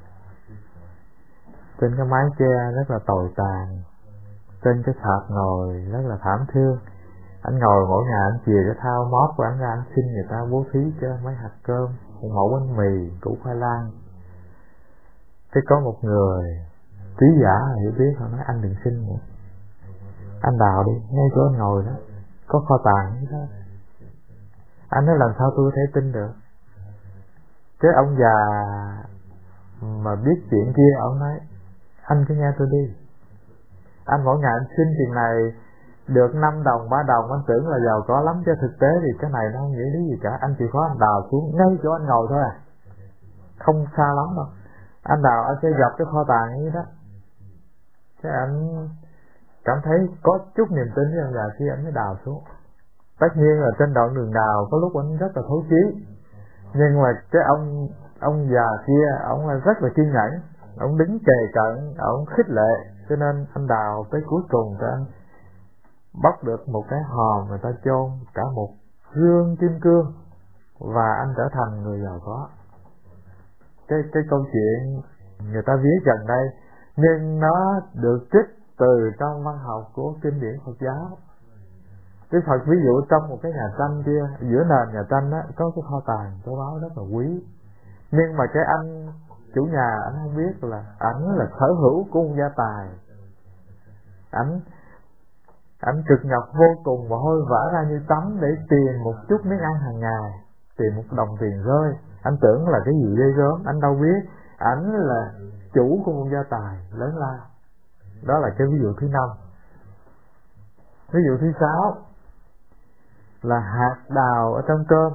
trên cái mái che rất là tồi tàn, trên cái sạp ngồi rất là thảm thương. Anh ngồi mỗi ngày anh chìa cái thao mót của anh ra, anh xin người ta bố thí cho mấy hạt cơm, một mẩu bánh mì, củ khoai lang. Thế có một người trí giả hiểu biết, họ nói anh đừng xin nữa, anh đào đi, ngay chỗ anh ngồi đó có kho tàng đó. Anh nói làm sao tôi có thể tin được. Cái ông già mà biết chuyện kia, ông nói anh cứ nghe tôi đi, anh mỗi ngày anh xin tiền này được năm đồng, ba đồng, anh tưởng là giàu có lắm, chứ thực tế thì cái này nó không nghĩa lý gì cả. Anh chịu khó anh đào xuống ngay chỗ anh ngồi thôi à, không xa lắm đâu. Anh đào anh sẽ dọc cái kho tàng như đó. Thế anh cảm thấy có chút niềm tin với ông già kia, anh mới đào xuống. Tất nhiên là trên đoạn đường đào có lúc anh rất là thối chí, nhưng mà cái ông ông già kia ông là rất là kiên nhẫn, ông đứng kề cận, ông khích lệ, cho nên anh đào tới cuối cùng cho anh bắt được một cái hòm người ta chôn cả một gương kim cương, và anh trở thành người giàu có. Cái cái câu chuyện người ta viết gần đây, nhưng nó được trích từ trong văn học của kinh điển Phật giáo. Đức Phật ví dụ trong một cái nhà tranh kia, giữa nền nhà tranh đó có cái kho tàng châu báu rất là quý, nhưng mà cái anh chủ nhà ảnh không biết là ảnh là sở hữu của ông gia tài. Ảnh ảnh cực nhọc vô cùng và hôi vã ra như tắm để tìm một chút miếng ăn hàng ngày, tìm một đồng tiền rơi. Anh tưởng là cái gì ghê gớm, anh đâu biết ảnh là chủ của một gia tài lớn lao. Đó là cái ví dụ thứ năm. Ví dụ thứ sáu là hạt đào ở trong cơm.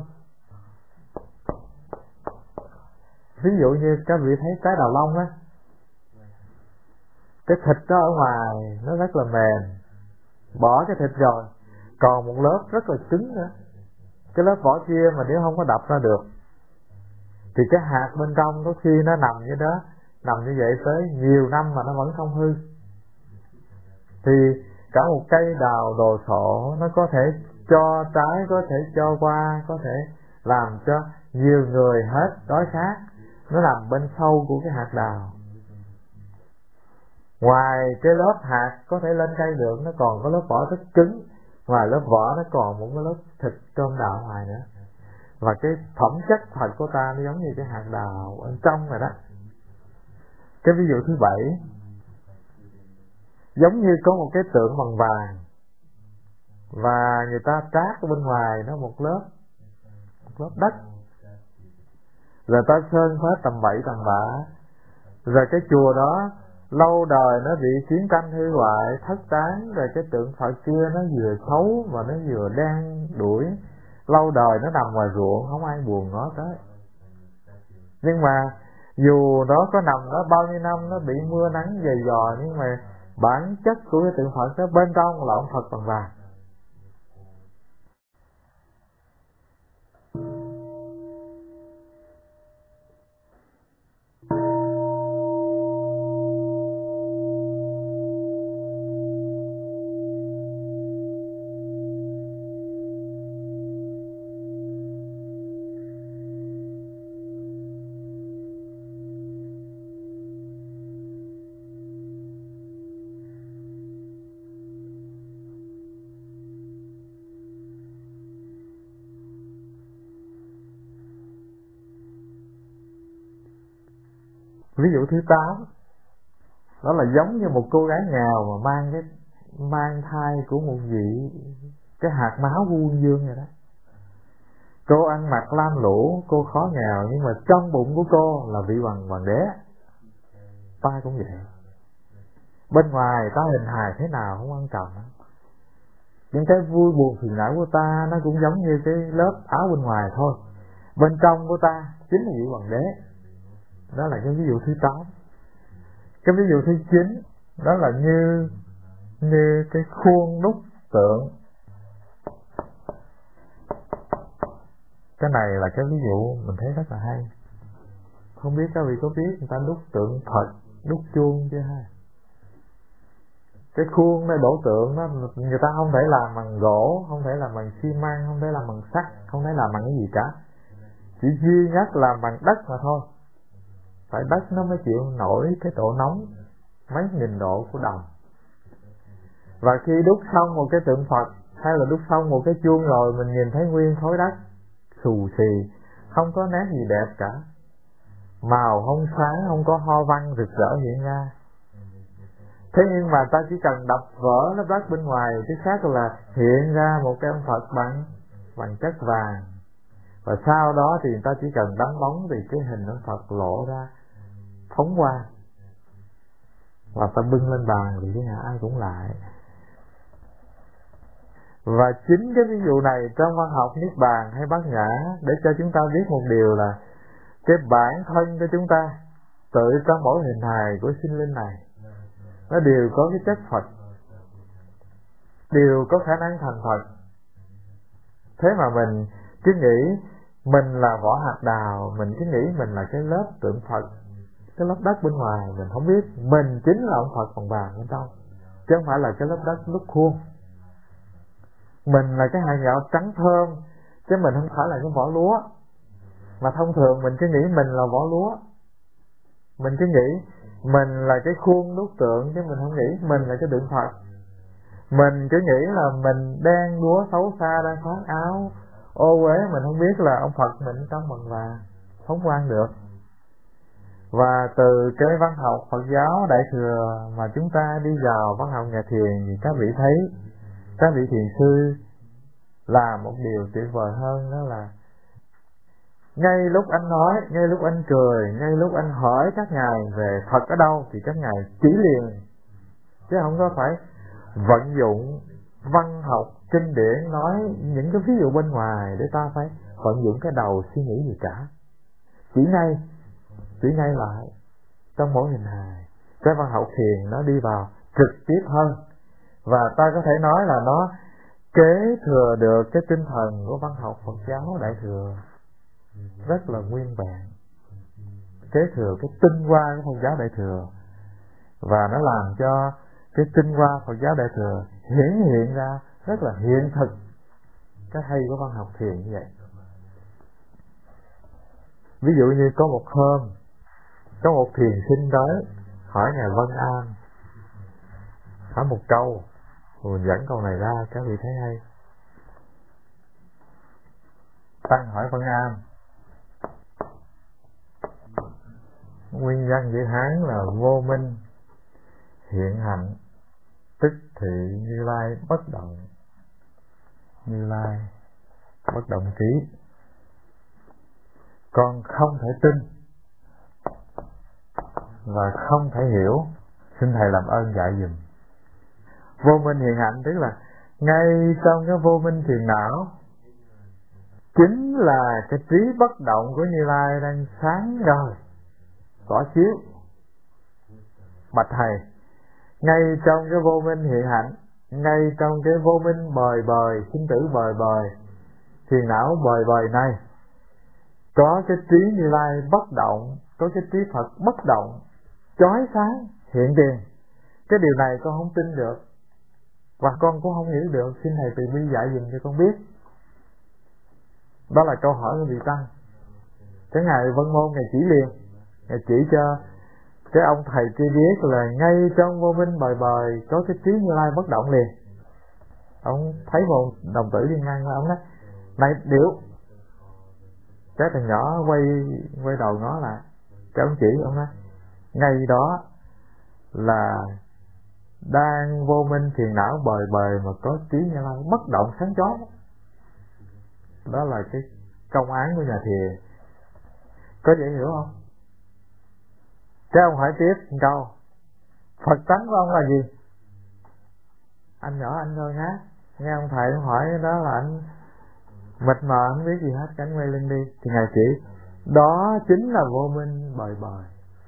Ví dụ như các vị thấy trái đào long á, cái thịt đó ở ngoài nó rất là mềm, bỏ cái thịt rồi còn một lớp rất là cứng nữa. Cái lớp vỏ kia mà nếu không có đập ra được thì cái hạt bên trong có khi nó nằm như đó, nằm như vậy tới nhiều năm mà nó vẫn không hư. Thì cả một cây đào đồ sộ nó có thể cho trái, có thể cho qua, có thể làm cho nhiều người hết đói khát. Nó nằm bên sâu của cái hạt đào. Ngoài cái lớp hạt có thể lên cây được, nó còn có lớp vỏ rất cứng. Ngoài lớp vỏ nó còn một cái lớp thịt trong đào ngoài nữa. Và cái phẩm chất thật của ta nó giống như cái hạt đào bên trong rồi đó. Cái ví dụ thứ bảy, giống như có một cái tượng bằng vàng và người ta trát ở bên ngoài nó một lớp một lớp đất, rồi ta sơn phết tầm bậy tầm bạ, rồi cái chùa đó lâu đời nó bị chiến tranh hư hoại thất tán, rồi cái tượng Phật kia nó vừa xấu mà nó vừa đang đuổi, lâu đời nó nằm ngoài ruộng không ai buồn ngó tới. Nhưng mà dù nó có nằm đó bao nhiêu năm, nó bị mưa nắng dày dò, nhưng mà bản chất của cái tượng Phật đó bên trong là ông Phật bằng vàng. Ví dụ thứ tám, đó là giống như một cô gái nghèo mà mang cái mang thai của một vị cái hạt máu của quân dương vậy đó. Cô ăn mặc lam lũ, cô khó nghèo, nhưng mà trong bụng của cô là vị hoàng hoàng đế. Ta cũng vậy. Bên ngoài ta hình hài thế nào không quan trọng, những cái vui buồn phiền não của ta nó cũng giống như cái lớp áo bên ngoài thôi. Bên trong của ta chính là vị hoàng đế. Đó là cái ví dụ thứ tám. Cái ví dụ thứ chín, đó là như như cái khuôn đúc tượng. Cái này là cái ví dụ mình thấy rất là hay. Không biết các vị có biết người ta đúc tượng Phật, đúc chuông chưa ha? Cái khuôn này đổ tượng đó, người ta không thể làm bằng gỗ, không thể làm bằng xi măng, không thể làm bằng sắt, không thể làm bằng cái gì cả. Chỉ duy nhất làm bằng đất mà thôi. Phải đất nó mới chịu nổi cái độ nóng mấy nghìn độ của đồng. Và khi đúc xong một cái tượng Phật hay là đúc xong một cái chuông rồi, mình nhìn thấy nguyên khối đất xù xì, không có nét gì đẹp cả, màu không sáng, không có hoa văn rực rỡ hiện ra. Thế nhưng mà ta chỉ cần đập vỡ lớp đất bên ngoài, cái khác là hiện ra một cái ông Phật bằng bằng chất vàng. Và sau đó thì người ta chỉ cần đánh bóng thì cái hình ông Phật lộ ra phóng qua, và ta bưng lên bàn thì cái nhà ai cũng lại. Và chính cái ví dụ này trong văn học Niết Bàn hay Bát Nhã để cho chúng ta biết một điều là cái bản thân của chúng ta tự trong mỗi hình hài của sinh linh này nó đều có cái chất Phật, đều có khả năng thành Phật. Thế mà mình cứ nghĩ mình là vỏ hạt đào, mình cứ nghĩ mình là cái lớp tượng Phật, cái lớp đất bên ngoài, mình không biết mình chính là ông Phật bằng vàng bên trong, chứ không phải là cái lớp đất lúc khuôn. Mình là cái hạt gạo trắng thơm, chứ mình không phải là cái vỏ lúa. Mà thông thường mình cứ nghĩ mình là vỏ lúa, mình cứ nghĩ mình là cái khuôn đúc tượng, chứ mình không nghĩ mình là cái tượng Phật. Mình cứ nghĩ là mình đang đúa xấu xa, đang khoác áo ô uế, mình không biết là ông Phật mình trong bằng vàng, không quan được. Và từ cái văn học Phật giáo Đại Thừa mà chúng ta đi vào văn học nhà thiền thì các vị thấy các vị thiền sư làm một điều tuyệt vời hơn, đó là ngay lúc anh nói, ngay lúc anh cười, ngay lúc anh hỏi các ngài về Phật ở đâu thì các ngài chỉ liền, chứ không có phải vận dụng văn học kinh điển nói những cái ví dụ bên ngoài để ta phải vận dụng cái đầu suy nghĩ gì cả. Chỉ ngay, chỉ ngay lại trong mỗi hình hài. Cái văn học thiền nó đi vào trực tiếp hơn, và ta có thể nói là nó kế thừa được cái tinh thần của văn học Phật giáo Đại Thừa rất là nguyên vẹn, kế thừa cái tinh hoa của Phật giáo Đại Thừa, và nó làm cho cái tinh hoa Phật giáo Đại Thừa hiển hiện ra rất là hiện thực cái hay của văn học thiền như vậy. Ví dụ như có một hôm có một thiền sinh tới hỏi ngài Vân An, hỏi một câu, mình dẫn câu này ra các vị thấy hay. Tăng hỏi Vân An, nguyên nhân chữ Hán là vô minh hiện hạnh, tức thị Như Lai bất động. Như Lai bất động trí, con không thể tin và không thể hiểu, xin thầy làm ơn dạy dùm. Vô minh hiện hạnh tức là ngay trong cái vô minh phiền não chính là cái trí bất động của Như Lai đang sáng ngời tỏ chiếu. Bạch thầy, ngay trong cái vô minh hiện hạnh, ngay trong cái vô minh bời bời, sinh tử bời bời, phiền não bời bời này, có cái trí Như Lai bất động, có cái trí Phật bất động, chói sáng hiện tiền. Cái điều này con không tin được, và con cũng không hiểu được, xin thầy từ bi dạy dùm cho con biết. Đó là câu hỏi của vị Tăng. Cái ngài Vân Môn ngài chỉ liền, ngài chỉ cho cái ông thầy kia biết là ngay trong vô minh bời bời có cái trí Như Lai bất động liền. Ông thấy một đồng tử đi ngang qua, ông nói này điệu. Cái thằng nhỏ quay quay đầu ngó lại, cái ông chỉ, ông nói ngay đó là đang vô minh phiền não bời bời mà có trí Như Lai bất động sáng chói. Đó là cái công án của nhà thiền. Có dễ hiểu không? Cái ông hỏi tiếp một câu, Phật tánh của ông là gì? Anh nhỏ anh ngơ ngác, nghe ông thầy ông hỏi đó là anh mịt mờ không biết gì hết, cảnh quay lưng đi. Thì ngài chỉ đó chính là vô minh bời bời.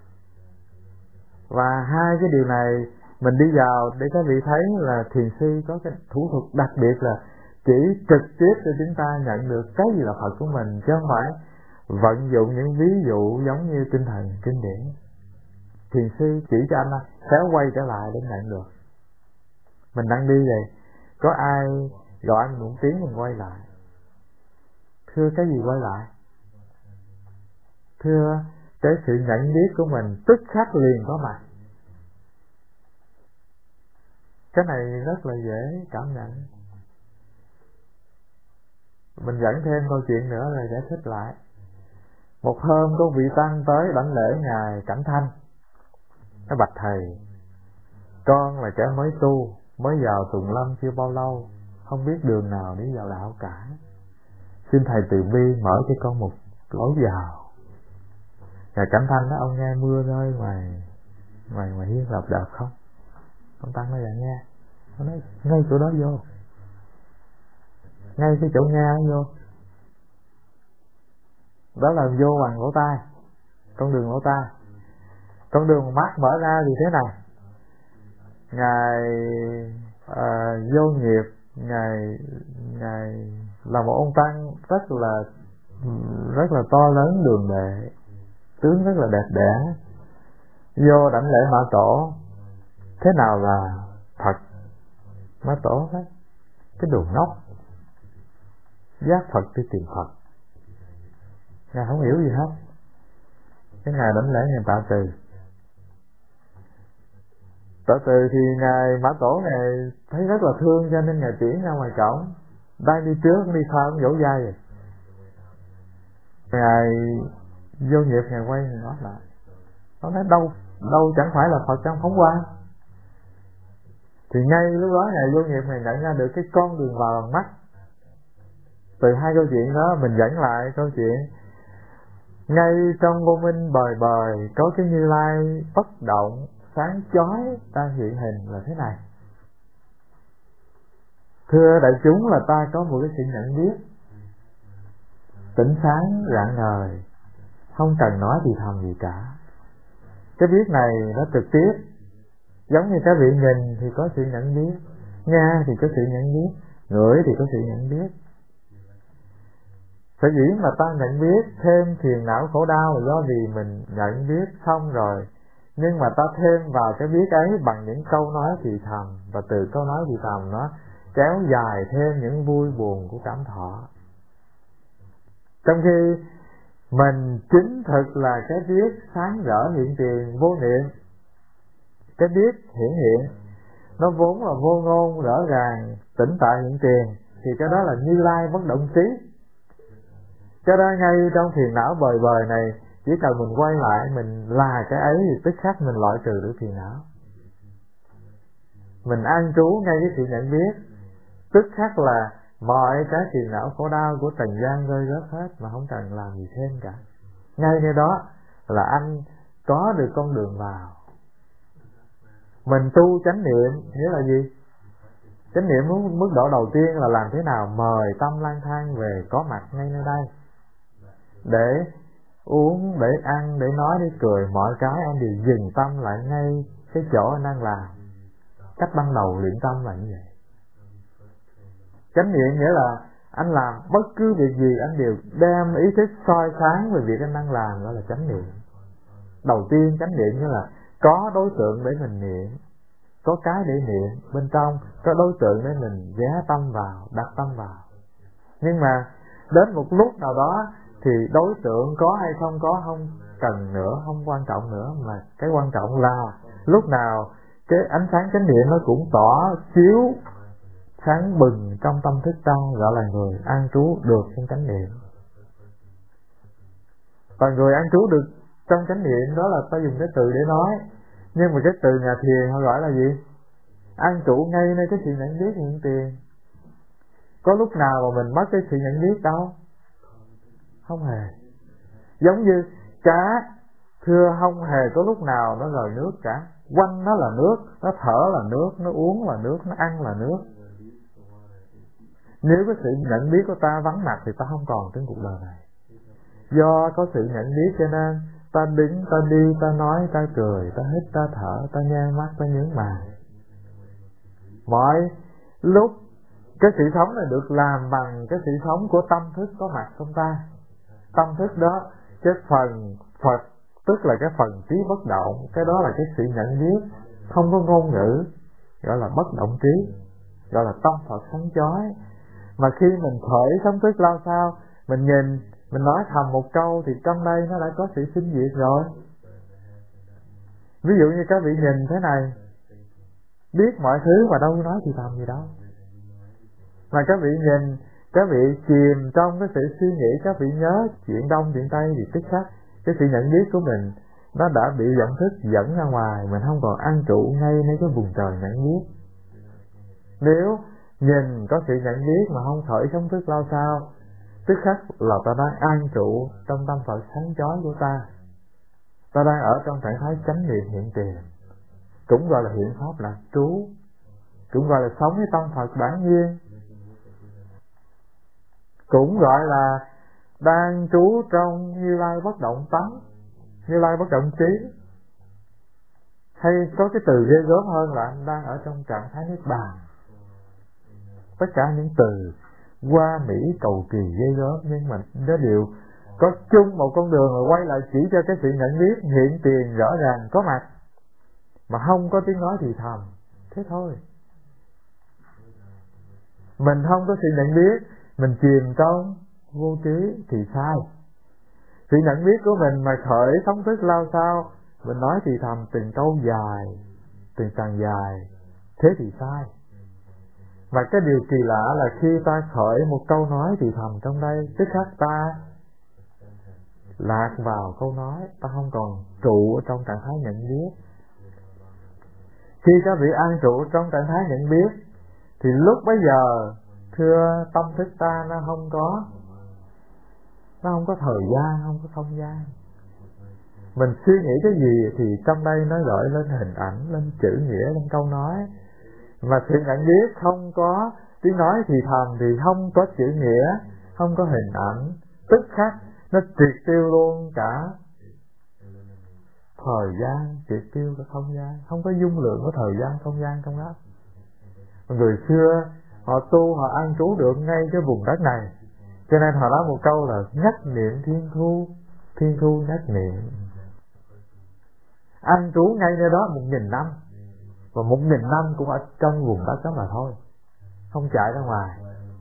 Và hai cái điều này mình đi vào để các vị thấy là thiền sư có cái thủ thuật đặc biệt là chỉ trực tiếp cho chúng ta nhận được cái gì là Phật của mình, chứ không phải vận dụng những ví dụ giống như tinh thần kinh điển. Thiền sư chỉ cho anh là khéo quay trở lại để nhận được. Mình đang đi vậy, có ai gọi mình một tiếng mình quay lại. Thưa cái gì quay lại? Thưa cái sự nhận biết của mình tức khắc liền có mặt. Cái này rất là dễ cảm nhận. Mình dẫn thêm câu chuyện nữa rồi giải thích lại. Một hôm có vị Tăng tới đảnh lễ ngài Cảnh Thanh. Nó bạch thầy, con là trẻ mới tu, mới vào Tùng Lâm chưa bao lâu, không biết đường nào đi vào đạo cả. Xin thầy từ bi mở cho con một lối vào. Ngài Cảnh Thanh nói, ông nghe mưa rơi ngoài ngoài ngoài hiên lập đợt không? Ông Tăng nói dạ nghe. Ông nói ngay chỗ đó vô, ngay cái chỗ nghe đó vô. Đó là vô bằng lỗ tai, con đường lỗ tai. Con đường mắt mở ra thì thế này. Ngài à, vô nghiệp, ngài ngài là một ông Tăng rất là rất là to lớn đường bề, tướng rất là đẹp đẽ. Vô đảnh lễ Mã Tổ. Thế nào là Phật? Mã Tổ nói cái đồ ngốc, giác Phật đi tìm Phật. Ngài không hiểu gì hết. Cái ngài đảnh lễ ngài Tạ Từ. Tạ Từ thì ngài Mã Tổ ngài thấy rất là thương, cho nên ngài chuyển ra ngoài cổng. Đang đi trước đi sau cũng vỗ vai rồi. Ngài vô nghiệp ngài quay ngài nói lại, Nó nói đâu đâu chẳng phải là Phật trong phóng quang. Thì ngay lúc đó Ngài Vô Nghiệp Ngài nhận ra được cái con đường vào bằng mắt. Từ hai câu chuyện đó mình dẫn lại câu chuyện ngay trong vô minh bời bời có cái Như Lai bất động sáng chói ta hiện hình là thế này. Thưa đại chúng, là ta có một cái sự nhận biết tỉnh sáng rạng ngời, không cần nói thì thầm gì cả. Cái biết này nó trực tiếp, giống như các vị nhìn thì có sự nhận biết, nghe thì có sự nhận biết, ngửi thì có sự nhận biết. Sở dĩ mà ta nhận biết thêm phiền não khổ đau là do vì mình nhận biết xong rồi, nhưng mà ta thêm vào cái biết ấy bằng những câu nói thì thầm, và từ câu nói thì thầm nó kéo dài thêm những vui buồn của cảm thọ. Trong khi mình chính thực là cái biết sáng rỡ hiện tiền vô niệm, cái biết hiển hiện nó vốn là vô ngôn rõ ràng tĩnh tại hiện tiền, thì cái đó là Như Lai bất động trí. Cho đó ngay trong phiền não bời bời này, chỉ cần mình quay lại mình là cái ấy thì tức khắc mình loại trừ được phiền não. Mình an trú ngay cái sự nhận biết, tức khắc là mọi cái phiền não khổ đau của trần gian rơi rớt hết mà không cần làm gì thêm cả. Ngay nơi đó là anh có được con đường vào. Mình tu chánh niệm nghĩa là gì? Chánh niệm mức độ đầu tiên là làm thế nào mời tâm lang thang về có mặt ngay nơi đây, để uống, để ăn, để nói, để cười, mọi cái anh đều dừng tâm lại ngay cái chỗ anh đang làm. Cách ban đầu luyện tâm là như vậy. Chánh niệm nghĩa là anh làm bất cứ việc gì anh đều đem ý thức soi sáng về việc anh đang làm, đó là chánh niệm. Đầu tiên chánh niệm nghĩa là có đối tượng để mình niệm, có cái để niệm bên trong, có đối tượng để mình ghé tâm vào, đặt tâm vào. Nhưng mà đến một lúc nào đó thì đối tượng có hay không có không cần nữa, không quan trọng nữa, mà cái quan trọng là lúc nào cái ánh sáng chánh niệm nó cũng tỏ chiếu sáng bừng trong tâm thức ta, gọi là người an trú được trong chánh niệm. Và người an trú được trong chánh niệm đó là ta dùng cái từ để nói, nhưng mà cái từ nhà thiền họ gọi là gì? An trụ ngay nơi cái sự nhận biết hiện tiền. Có lúc nào mà mình mất cái sự nhận biết đâu? Không hề. Giống như cá, thưa không hề có lúc nào nó rời nước cả. Quanh nó là nước, nó thở là nước, nó uống là nước, nó ăn là nước. Nếu cái sự nhận biết của ta vắng mặt thì ta không còn trên cuộc đời này. Do có sự nhận biết cho nên ta đứng, ta đi, ta nói, ta cười, ta hít, ta thở, ta nheo mắt, ta nhướng mày. Mọi lúc cái sự sống này được làm bằng cái sự sống của tâm thức có mặt trong ta. Tâm thức đó, cái phần Phật tức là cái phần trí bất động, cái đó là cái sự nhận biết không có ngôn ngữ, gọi là bất động trí, gọi là tâm Phật sáng chói. Mà khi mình khởi sống thức lao sao, mình nhìn, mình nói thầm một câu thì trong đây nó đã có sự sinh diệt rồi. Ví dụ như các vị nhìn thế này, biết mọi thứ mà đâu nói thì thầm gì đâu. Mà các vị nhìn, các vị chìm trong cái sự suy nghĩ, các vị nhớ chuyện đông chuyện tây thì tức khắc cái sự nhận biết của mình nó đã bị vọng thức dẫn ra ngoài, mình không còn an trụ ngay nơi cái vùng trời nhận biết. Nếu nhìn có sự nhận biết mà không khởi sống thức lao sao, tức khắc là ta đang an trụ trong tâm Phật sáng chói của ta. Ta đang ở trong trạng thái chánh niệm hiện tiền, cũng gọi là hiện pháp lạc trú, cũng gọi là sống với tâm Phật bản nhiên, cũng gọi là đang trú trong Như Lai bất động tánh, Như Lai bất động trí. Hay có cái từ ghê gớm hơn là anh đang ở trong trạng thái niết bàn. Tất cả những từ hoa mỹ cầu kỳ ghê gớm, nhưng mà nó đều có chung một con đường mà quay lại chỉ cho cái sự nhận biết hiện tiền rõ ràng có mặt, mà không có tiếng nói thì thầm. Thế thôi. Mình không có sự nhận biết, mình chìm trong vô trí thì sai. Sự nhận biết của mình mà khởi sống thức lao sao, mình nói thì thầm từng câu dài, từng tràng dài, thế thì sai. Và cái điều kỳ lạ là khi ta khởi một câu nói thì thầm trong đây, tức khắc ta lạc vào câu nói, ta không còn trụ ở trong trạng thái nhận biết. Khi các vị an trụ trong trạng thái nhận biết thì lúc bấy giờ thưa tâm thức ta nó không có nó không có thời gian, không có không gian. Mình suy nghĩ cái gì thì trong đây nó gợi lên hình ảnh, lên chữ nghĩa, lên câu nói. Mà sự nhận biết không có tiếng nói thì thầm thì không có chữ nghĩa, không có hình ảnh, tức khắc nó triệt tiêu luôn cả thời gian, triệt tiêu cả không gian, không có dung lượng của thời gian không gian trong đó. Người xưa họ tu, họ an trú được ngay cái vùng đất này, cho nên họ nói một câu là nhất niệm thiên thu, thiên thu nhất niệm. An trú ngay nơi đó một nghìn năm, và một nghìn năm cũng ở trong vùng đất đó mà thôi, không chạy ra ngoài.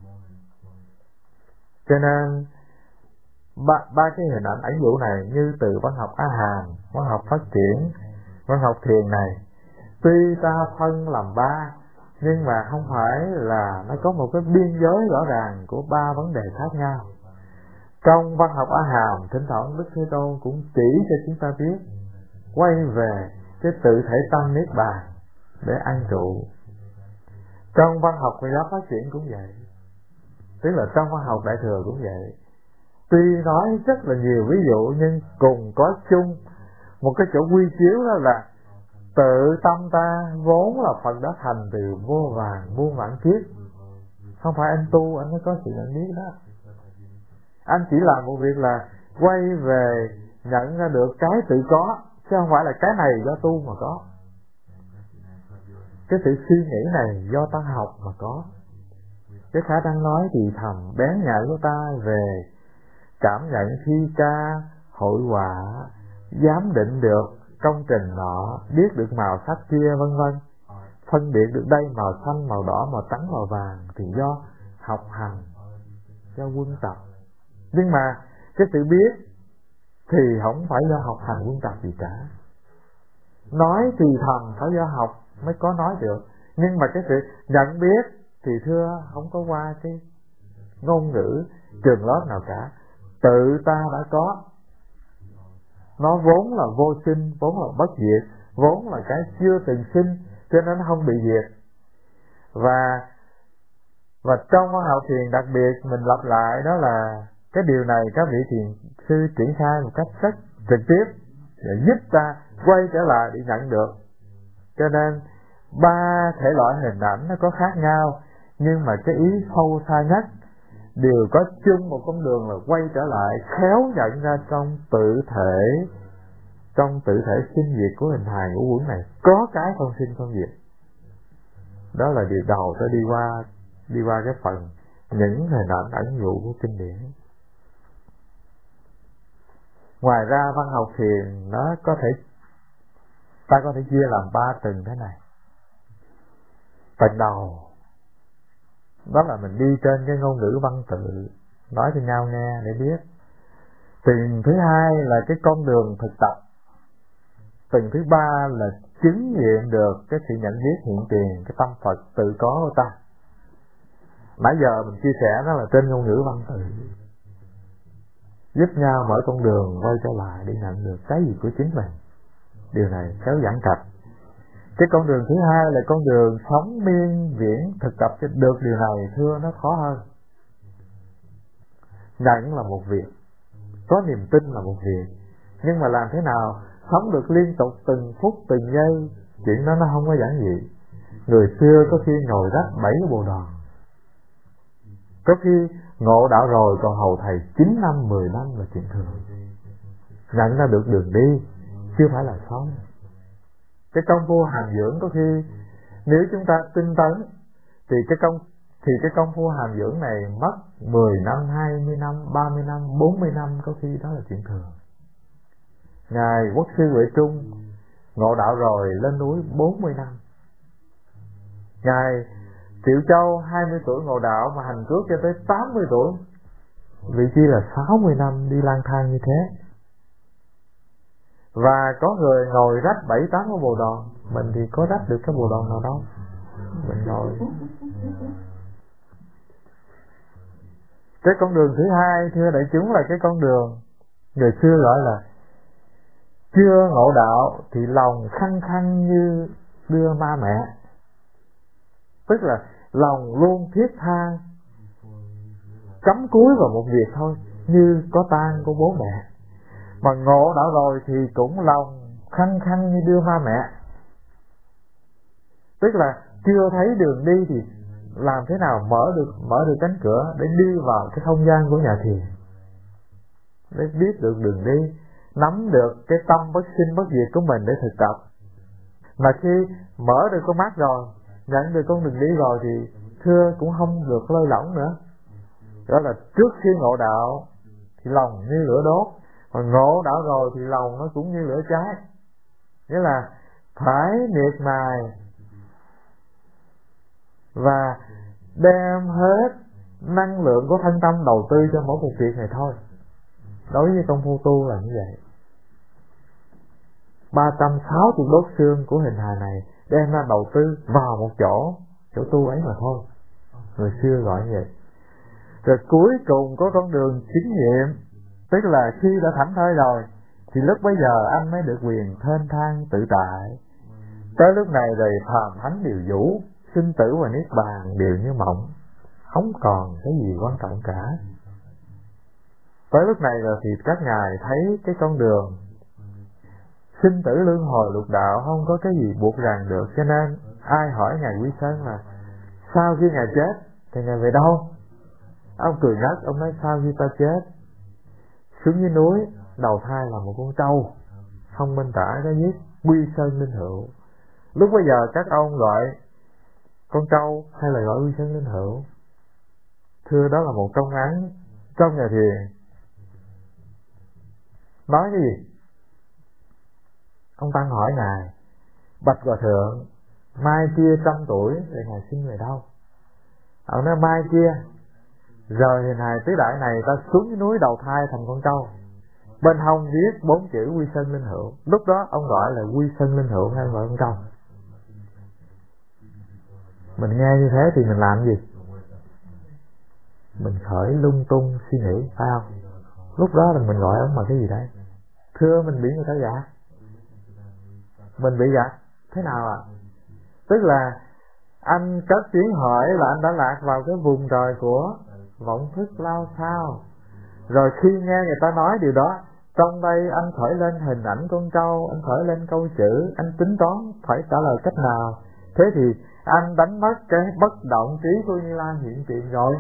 Cho nên ba, ba cái hình ảnh ẩn dụ này như từ văn học A Hàm, văn học phát triển, văn học thiền này, tuy ta phân làm ba nhưng mà không phải là nó có một cái biên giới rõ ràng của ba vấn đề khác nhau. Trong văn học A Hàm, thỉnh thoảng Đức Thế Tôn cũng chỉ cho chúng ta biết quay về cái tự thể tâm niết bàn để an trụ. Trong văn học Phật giáo phát triển cũng vậy, tức là trong văn học Đại thừa cũng vậy. Tuy nói rất là nhiều ví dụ nhưng cùng có chung một cái chỗ quy chiếu, đó là tự tâm ta vốn là Phật đã thành từ vô vàn muôn vạn kiếp. Không phải anh tu anh mới có sự nhận biết đó. Anh chỉ làm một việc là quay về nhận ra được cái tự có, chứ không phải là cái này do tu mà có. Cái sự suy nghĩ này do ta học mà có. Cái khả năng nói thì thầm bén nhạy của ta về cảm nhận thi ca, hội họa, giám định được công trình nọ, biết được màu sắc kia vân vân, phân biệt được đây màu xanh, màu đỏ, màu trắng, màu vàng thì do học hành, do quân tập. Nhưng mà cái sự biết thì không phải do học hành quân tập gì cả. Nói thì thầm phải do học mới có nói được, nhưng mà cái sự nhận biết thì thưa không có qua cái ngôn ngữ trường lớp nào cả. Tự ta đã có, nó vốn là vô sinh, vốn là bất diệt, vốn là cái chưa từng sinh, cho nên nó không bị diệt. Và và trong văn học thiền đặc biệt mình lặp lại đó là cái điều này các vị thiền sư triển khai một cách rất trực tiếp để giúp ta quay trở lại để nhận được. Cho nên ba thể loại hình ảnh nó có khác nhau, nhưng mà cái ý sâu xa nhất đều có chung một con đường là quay trở lại khéo nhận ra trong tự thể, trong tự thể sinh diệt của hình hài ngũ uẩn này có cái không sinh không diệt. Đó là điều đầu tôi đi qua đi qua cái phần những hình ảnh ẩn dụ của kinh điển. Ngoài ra văn học thiền nó có thể ta có thể chia làm ba tầng thế này. Tầng đầu đó là mình đi trên cái ngôn ngữ văn tự, nói cho nhau nghe để biết. Tầng thứ hai là cái con đường thực tập. Tầng thứ ba là chứng nghiệm được cái sự nhận biết hiện tiền, cái tâm Phật tự có của ta. Nãy giờ mình chia sẻ đó là trên ngôn ngữ văn tự, giúp nhau mở con đường quay trở lại để nhận được cái gì của chính mình. Điều này kéo giãn cách. Cái con đường thứ hai là con đường sống miên viễn thực tập cho được điều này, thưa nó khó hơn. Nhận là một việc, có niềm tin là một việc, nhưng mà làm thế nào sống được liên tục từng phút từng giây, chuyện đó nó không có giản dị. Người xưa có khi ngồi rách bảy cái bồ đoàn, có khi ngộ đạo rồi còn hầu thầy chín năm mười năm là chuyện thường. Nhận ra được đường đi chưa phải là sống. Cái công phu hàm dưỡng có khi nếu chúng ta tinh tấn thì cái công thì cái công phu hàm dưỡng này mất mười năm, hai mươi năm, ba mươi năm, bốn mươi năm, có khi đó là chuyện thường. Ngài Quốc sư Huệ Trung ngộ đạo rồi lên núi bốn mươi năm. Ngài Triệu Châu hai mươi tuổi ngộ đạo mà hành cước cho tới tám mươi tuổi. Vị chi là sáu mươi năm đi lang thang như thế. Và có người ngồi rách bảy tám cái bồ đoàn, mình thì có rách được cái bồ đoàn nào đâu. Mình ngồi. Cái con đường thứ hai thưa đại chúng là cái con đường Người xưa gọi là chưa ngộ đạo thì lòng khăng khăng như đưa ma mẹ. Tức là lòng luôn thiết tha cắm cúi vào một việc thôi, như có tang của bố mẹ. Mà ngộ đạo rồi thì cũng lòng khăng khăng như đưa ma mẹ. Tức là chưa thấy đường đi thì làm thế nào mở được mở được cánh cửa để đi vào cái không gian của nhà thiền, để biết được đường đi, nắm được cái tâm bất sinh bất diệt của mình để thực tập. Mà khi mở được con mắt rồi, nhận được con đường đi rồi thì thưa cũng không được lơi lỏng nữa. Đó là trước khi ngộ đạo thì lòng như lửa đốt, còn ngộ đạo rồi thì lòng nó cũng như lửa cháy. Nghĩa là phải miệt mài và đem hết năng lượng của thân tâm đầu tư cho mỗi một việc này thôi. Đối với công phu tu là như vậy. ba trăm sáu mươi đốt xương của hình hài này đem ra đầu tư vào một chỗ, chỗ tu ấy mà thôi. Người xưa gọi như vậy. Rồi cuối cùng có con đường chính nghiệm, tức là khi đã thảnh thơi rồi thì lúc bấy giờ anh mới được quyền thênh thang tự tại. Tới lúc này rồi phàm thánh đều vũ, sinh tử và niết bàn đều như mộng, không còn cái gì quan trọng cả. Tới lúc này rồi thì các ngài thấy cái con đường sinh tử luân hồi lục đạo không có cái gì buộc ràng được. Cho nên ai hỏi ngài Quy Sơn là sau khi ngài chết thì ngài về đâu? Ông cười ngất, ông nói sau khi ta chết xuống dưới núi đầu thai là một con trâu, không minh tả có viết Quy Sơn Linh Hữu. Lúc bây giờ các ông gọi con trâu hay là gọi Quy Sơn Linh Hữu? Thưa, đó là một công án trong nhà thiền. Nói cái gì? Ông Tăng hỏi ngài: bạch hòa thượng, mai kia trăm tuổi thì ngài sinh về đâu? Ông nói mai kia rồi hình hài tứ đại này ta xuống cái núi đầu thai thành con trâu, bên hông viết bốn chữ Quy Sơn Linh Hữu. Lúc đó ông gọi là Quy Sơn Linh Hữu hay gọi con trâu? Mình nghe như thế thì mình làm gì? Mình khởi lung tung suy nghĩ, phải không? Lúc đó là mình gọi ông bằng cái gì đấy? Thưa, mình bị người ta gạt. Mình bị gạt thế nào ạ? À? Tức là anh cất tiếng hỏi là anh đã lạc vào cái vùng trời của vọng thức lao sao. Rồi khi nghe người ta nói điều đó, trong đây anh khởi lên hình ảnh con trâu, anh khởi lên câu chữ, anh tính toán phải trả lời cách nào. Thế thì anh đánh mất cái bất động trí của Như Lai hiện tiền rồi.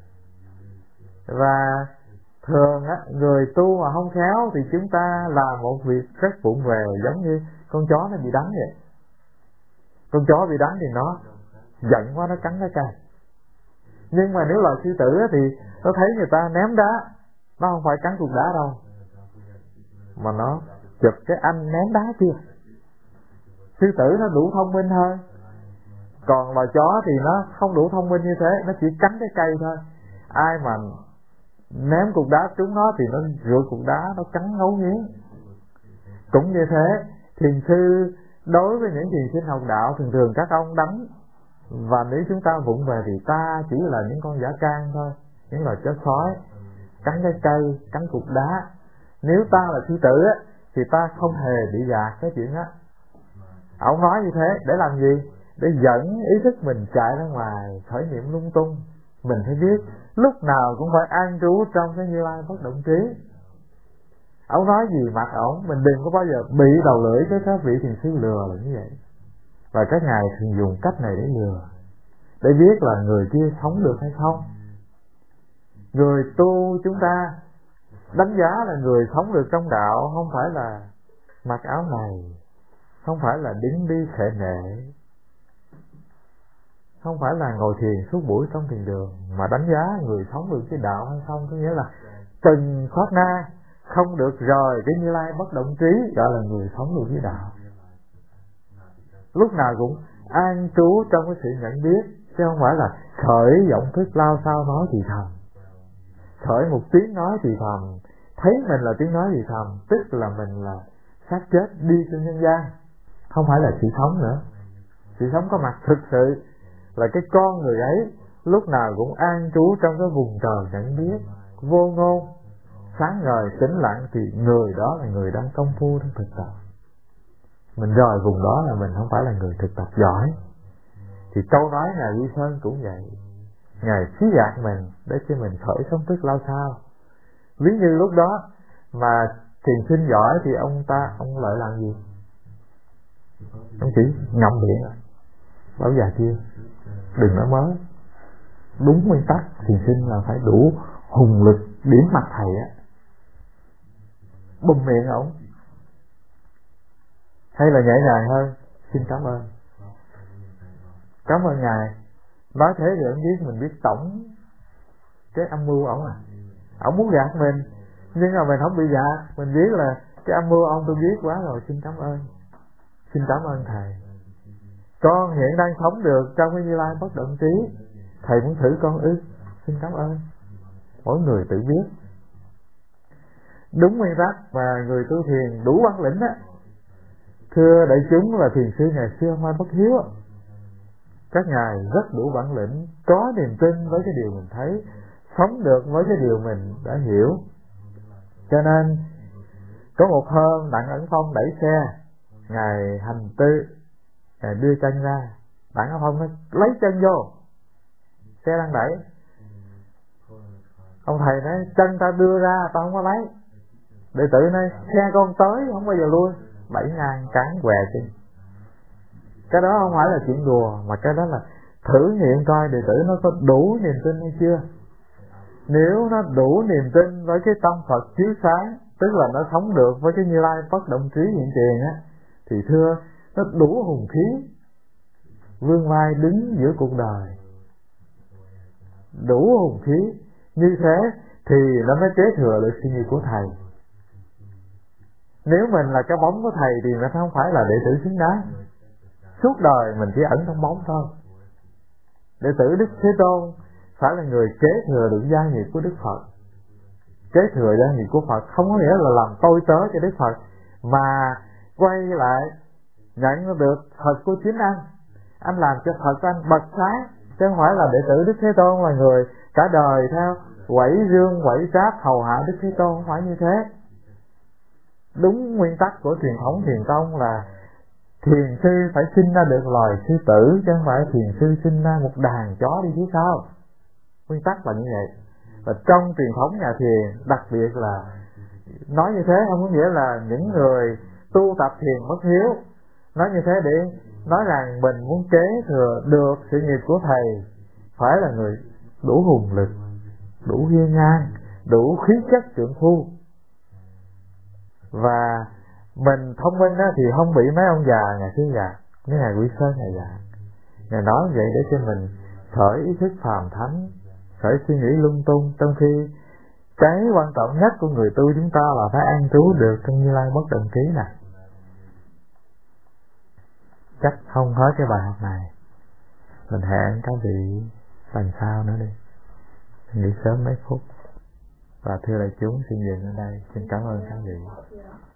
Và thường á, người tu mà không khéo thì chúng ta làm một việc rất vụng về, giống như con chó nó bị đánh vậy. Con chó bị đánh thì nó giận quá, nó cắn cái cây. Nhưng mà nếu là sư tử á, thì nó thấy người ta ném đá, nó không phải cắn cục đá đâu, mà nó chụp cái anh ném đá kia. Sư tử nó đủ thông minh hơn, còn loài chó thì nó không đủ thông minh như thế, nó chỉ cắn cái cây thôi. Ai mà ném cục đá trúng nó thì nó rượt cục đá, nó cắn ngấu nghiến. Cũng như thế, thiền sư đối với những thiền sinh học đạo thường thường các ông đánh, và nếu chúng ta vụng về thì ta chỉ là những con dã can thôi, những loài chó sói cắn cái cây, cắn cục đá. Nếu ta là sư tử á, thì ta không hề bị gạt cái chuyện á. Ông nói như thế để làm gì? Để dẫn ý thức mình chạy ra ngoài, khởi niệm lung tung. Mình phải biết lúc nào cũng phải an trú trong cái Như Lai bất động trí. Ông nói gì mặc ổng, mình đừng có bao giờ bị đầu lưỡi cái các vị thiền sư lừa là như vậy. Và các ngài thường dùng cách này để lừa, để biết là người kia sống được hay không. Người tu chúng ta đánh giá là người sống được trong đạo không phải là mặc áo này, không phải là đứng đi khệ nệ, không phải là ngồi thiền suốt buổi trong thiền đường, mà đánh giá người sống được cái đạo hay không. Có nghĩa là từng thoát na không được rời cái Như Lai bất động trí, gọi là người sống được với đạo. Lúc nào cũng an trú trong cái sự nhận biết, chứ không phải là khởi vọng thức lao sao nói thì thầm, khởi một tiếng nói thì thầm, thấy mình là tiếng nói thì thầm, tức là mình là xác chết đi trên nhân gian, không phải là sự sống nữa. Sự sống có mặt thực sự là cái con người ấy lúc nào cũng an trú trong cái vùng trời nhận biết vô ngôn, sáng ngời tĩnh lặng thì người đó là người đang công phu trong thực tập. Mình rời vùng đó là mình không phải là người thực tập giỏi. Thì câu nói Ngài Quy Sơn cũng vậy, Ngài xí gạt mình để cho mình khởi sống thức lao sao. Ví như lúc đó mà thiền sinh giỏi thì ông ta ông lại làm gì? Ông chỉ ngậm miệng bảo già kia đừng nói mới. Đúng nguyên tắc thiền sinh là phải đủ hùng lực điểm mặt thầy á, bùm miệng ổng. Hay là nhẹ nhàng hơn, xin cảm ơn, cảm ơn Ngài. Nói thế thì ông biết mình biết tổng cái âm mưu ổng à. Ổng muốn gạt mình nhưng mà mình không bị gạt, mình biết là cái âm mưu ông tôi biết quá rồi, xin cảm ơn, xin cảm ơn thầy. Con hiện đang sống được trong cái Như Lai bất động trí, thầy muốn thử con ư? Xin cảm ơn. Mỗi người tự biết. Đúng nguyên tắc mà người tu thiền đủ bản lĩnh á. Thưa đại chúng là thiền sư ngày xưa Mai Bất Hiếu, các ngài rất đủ bản lĩnh, có niềm tin với cái điều mình thấy, sống được với cái điều mình đã hiểu. Cho nên có một hôm Đặng Ẩn Phong đẩy xe, ngài hành tư, ngài đưa chân ra, Đặng Ẩn Phong nói lấy chân vô, xe đang đẩy. Ông thầy nói chân ta đưa ra ta không có lấy. Đệ tử nói xe con tới không bao giờ lui, bảy ngang cán què chân. Cái đó không phải là chuyện đùa, mà cái đó là thử nghiệm coi đệ tử nó có đủ niềm tin hay chưa. Nếu nó đủ niềm tin với cái tâm Phật chiếu sáng, tức là nó sống được với cái Như Lai bất động trí hiện tiền á, thì thưa nó đủ hùng khí vươn vai đứng giữa cuộc đời, đủ hùng khí như thế thì nó mới kế thừa được sự nghiệp của thầy. Nếu mình là cái bóng của thầy thì nó không phải là đệ tử xứng đáng. Suốt đời mình chỉ ẩn trong bóng thôi. Đệ tử Đức Thế Tôn phải là người kế thừa được gia nghiệp của Đức Phật. Kế thừa gia nghiệp của Phật không có nghĩa là làm tôi tớ cho Đức Phật, mà quay lại nhận được Phật của chính anh. Anh làm cho Phật anh bật sáng, chứ không phải là đệ tử Đức Thế Tôn là người cả đời theo quẩy dương quẩy tráp hầu hạ Đức Thế Tôn, không phải như thế. Đúng nguyên tắc của truyền thống thiền tông là thiền sư phải sinh ra được loài sư tử, chứ không phải thiền sư sinh ra một đàn chó đi phía sau. Nguyên tắc là như vậy. Và trong truyền thống nhà thiền đặc biệt là nói như thế không có nghĩa là những người tu tập thiền bất hiếu. Nói như thế để nói rằng mình muốn kế thừa được sự nghiệp của thầy phải là người đủ hùng lực, đủ hiên ngang, đủ khí chất trượng phu. Và mình thông minh á, thì không bị mấy ông già ngày xưa già, mấy ngài Quy Sơn ngày già. Ngài nói vậy để cho mình khởi ý thức phàm thánh, khởi suy nghĩ lung tung, trong khi cái quan trọng nhất của người tu chúng ta là phải an trú được trong Như Lai bất động trí này. Chắc không hết cái bài học này, mình hẹn các vị lần sau nữa đi, nghỉ sớm mấy phút. Và thưa đại chúng xin dừng ở đây, xin cảm ơn các vị.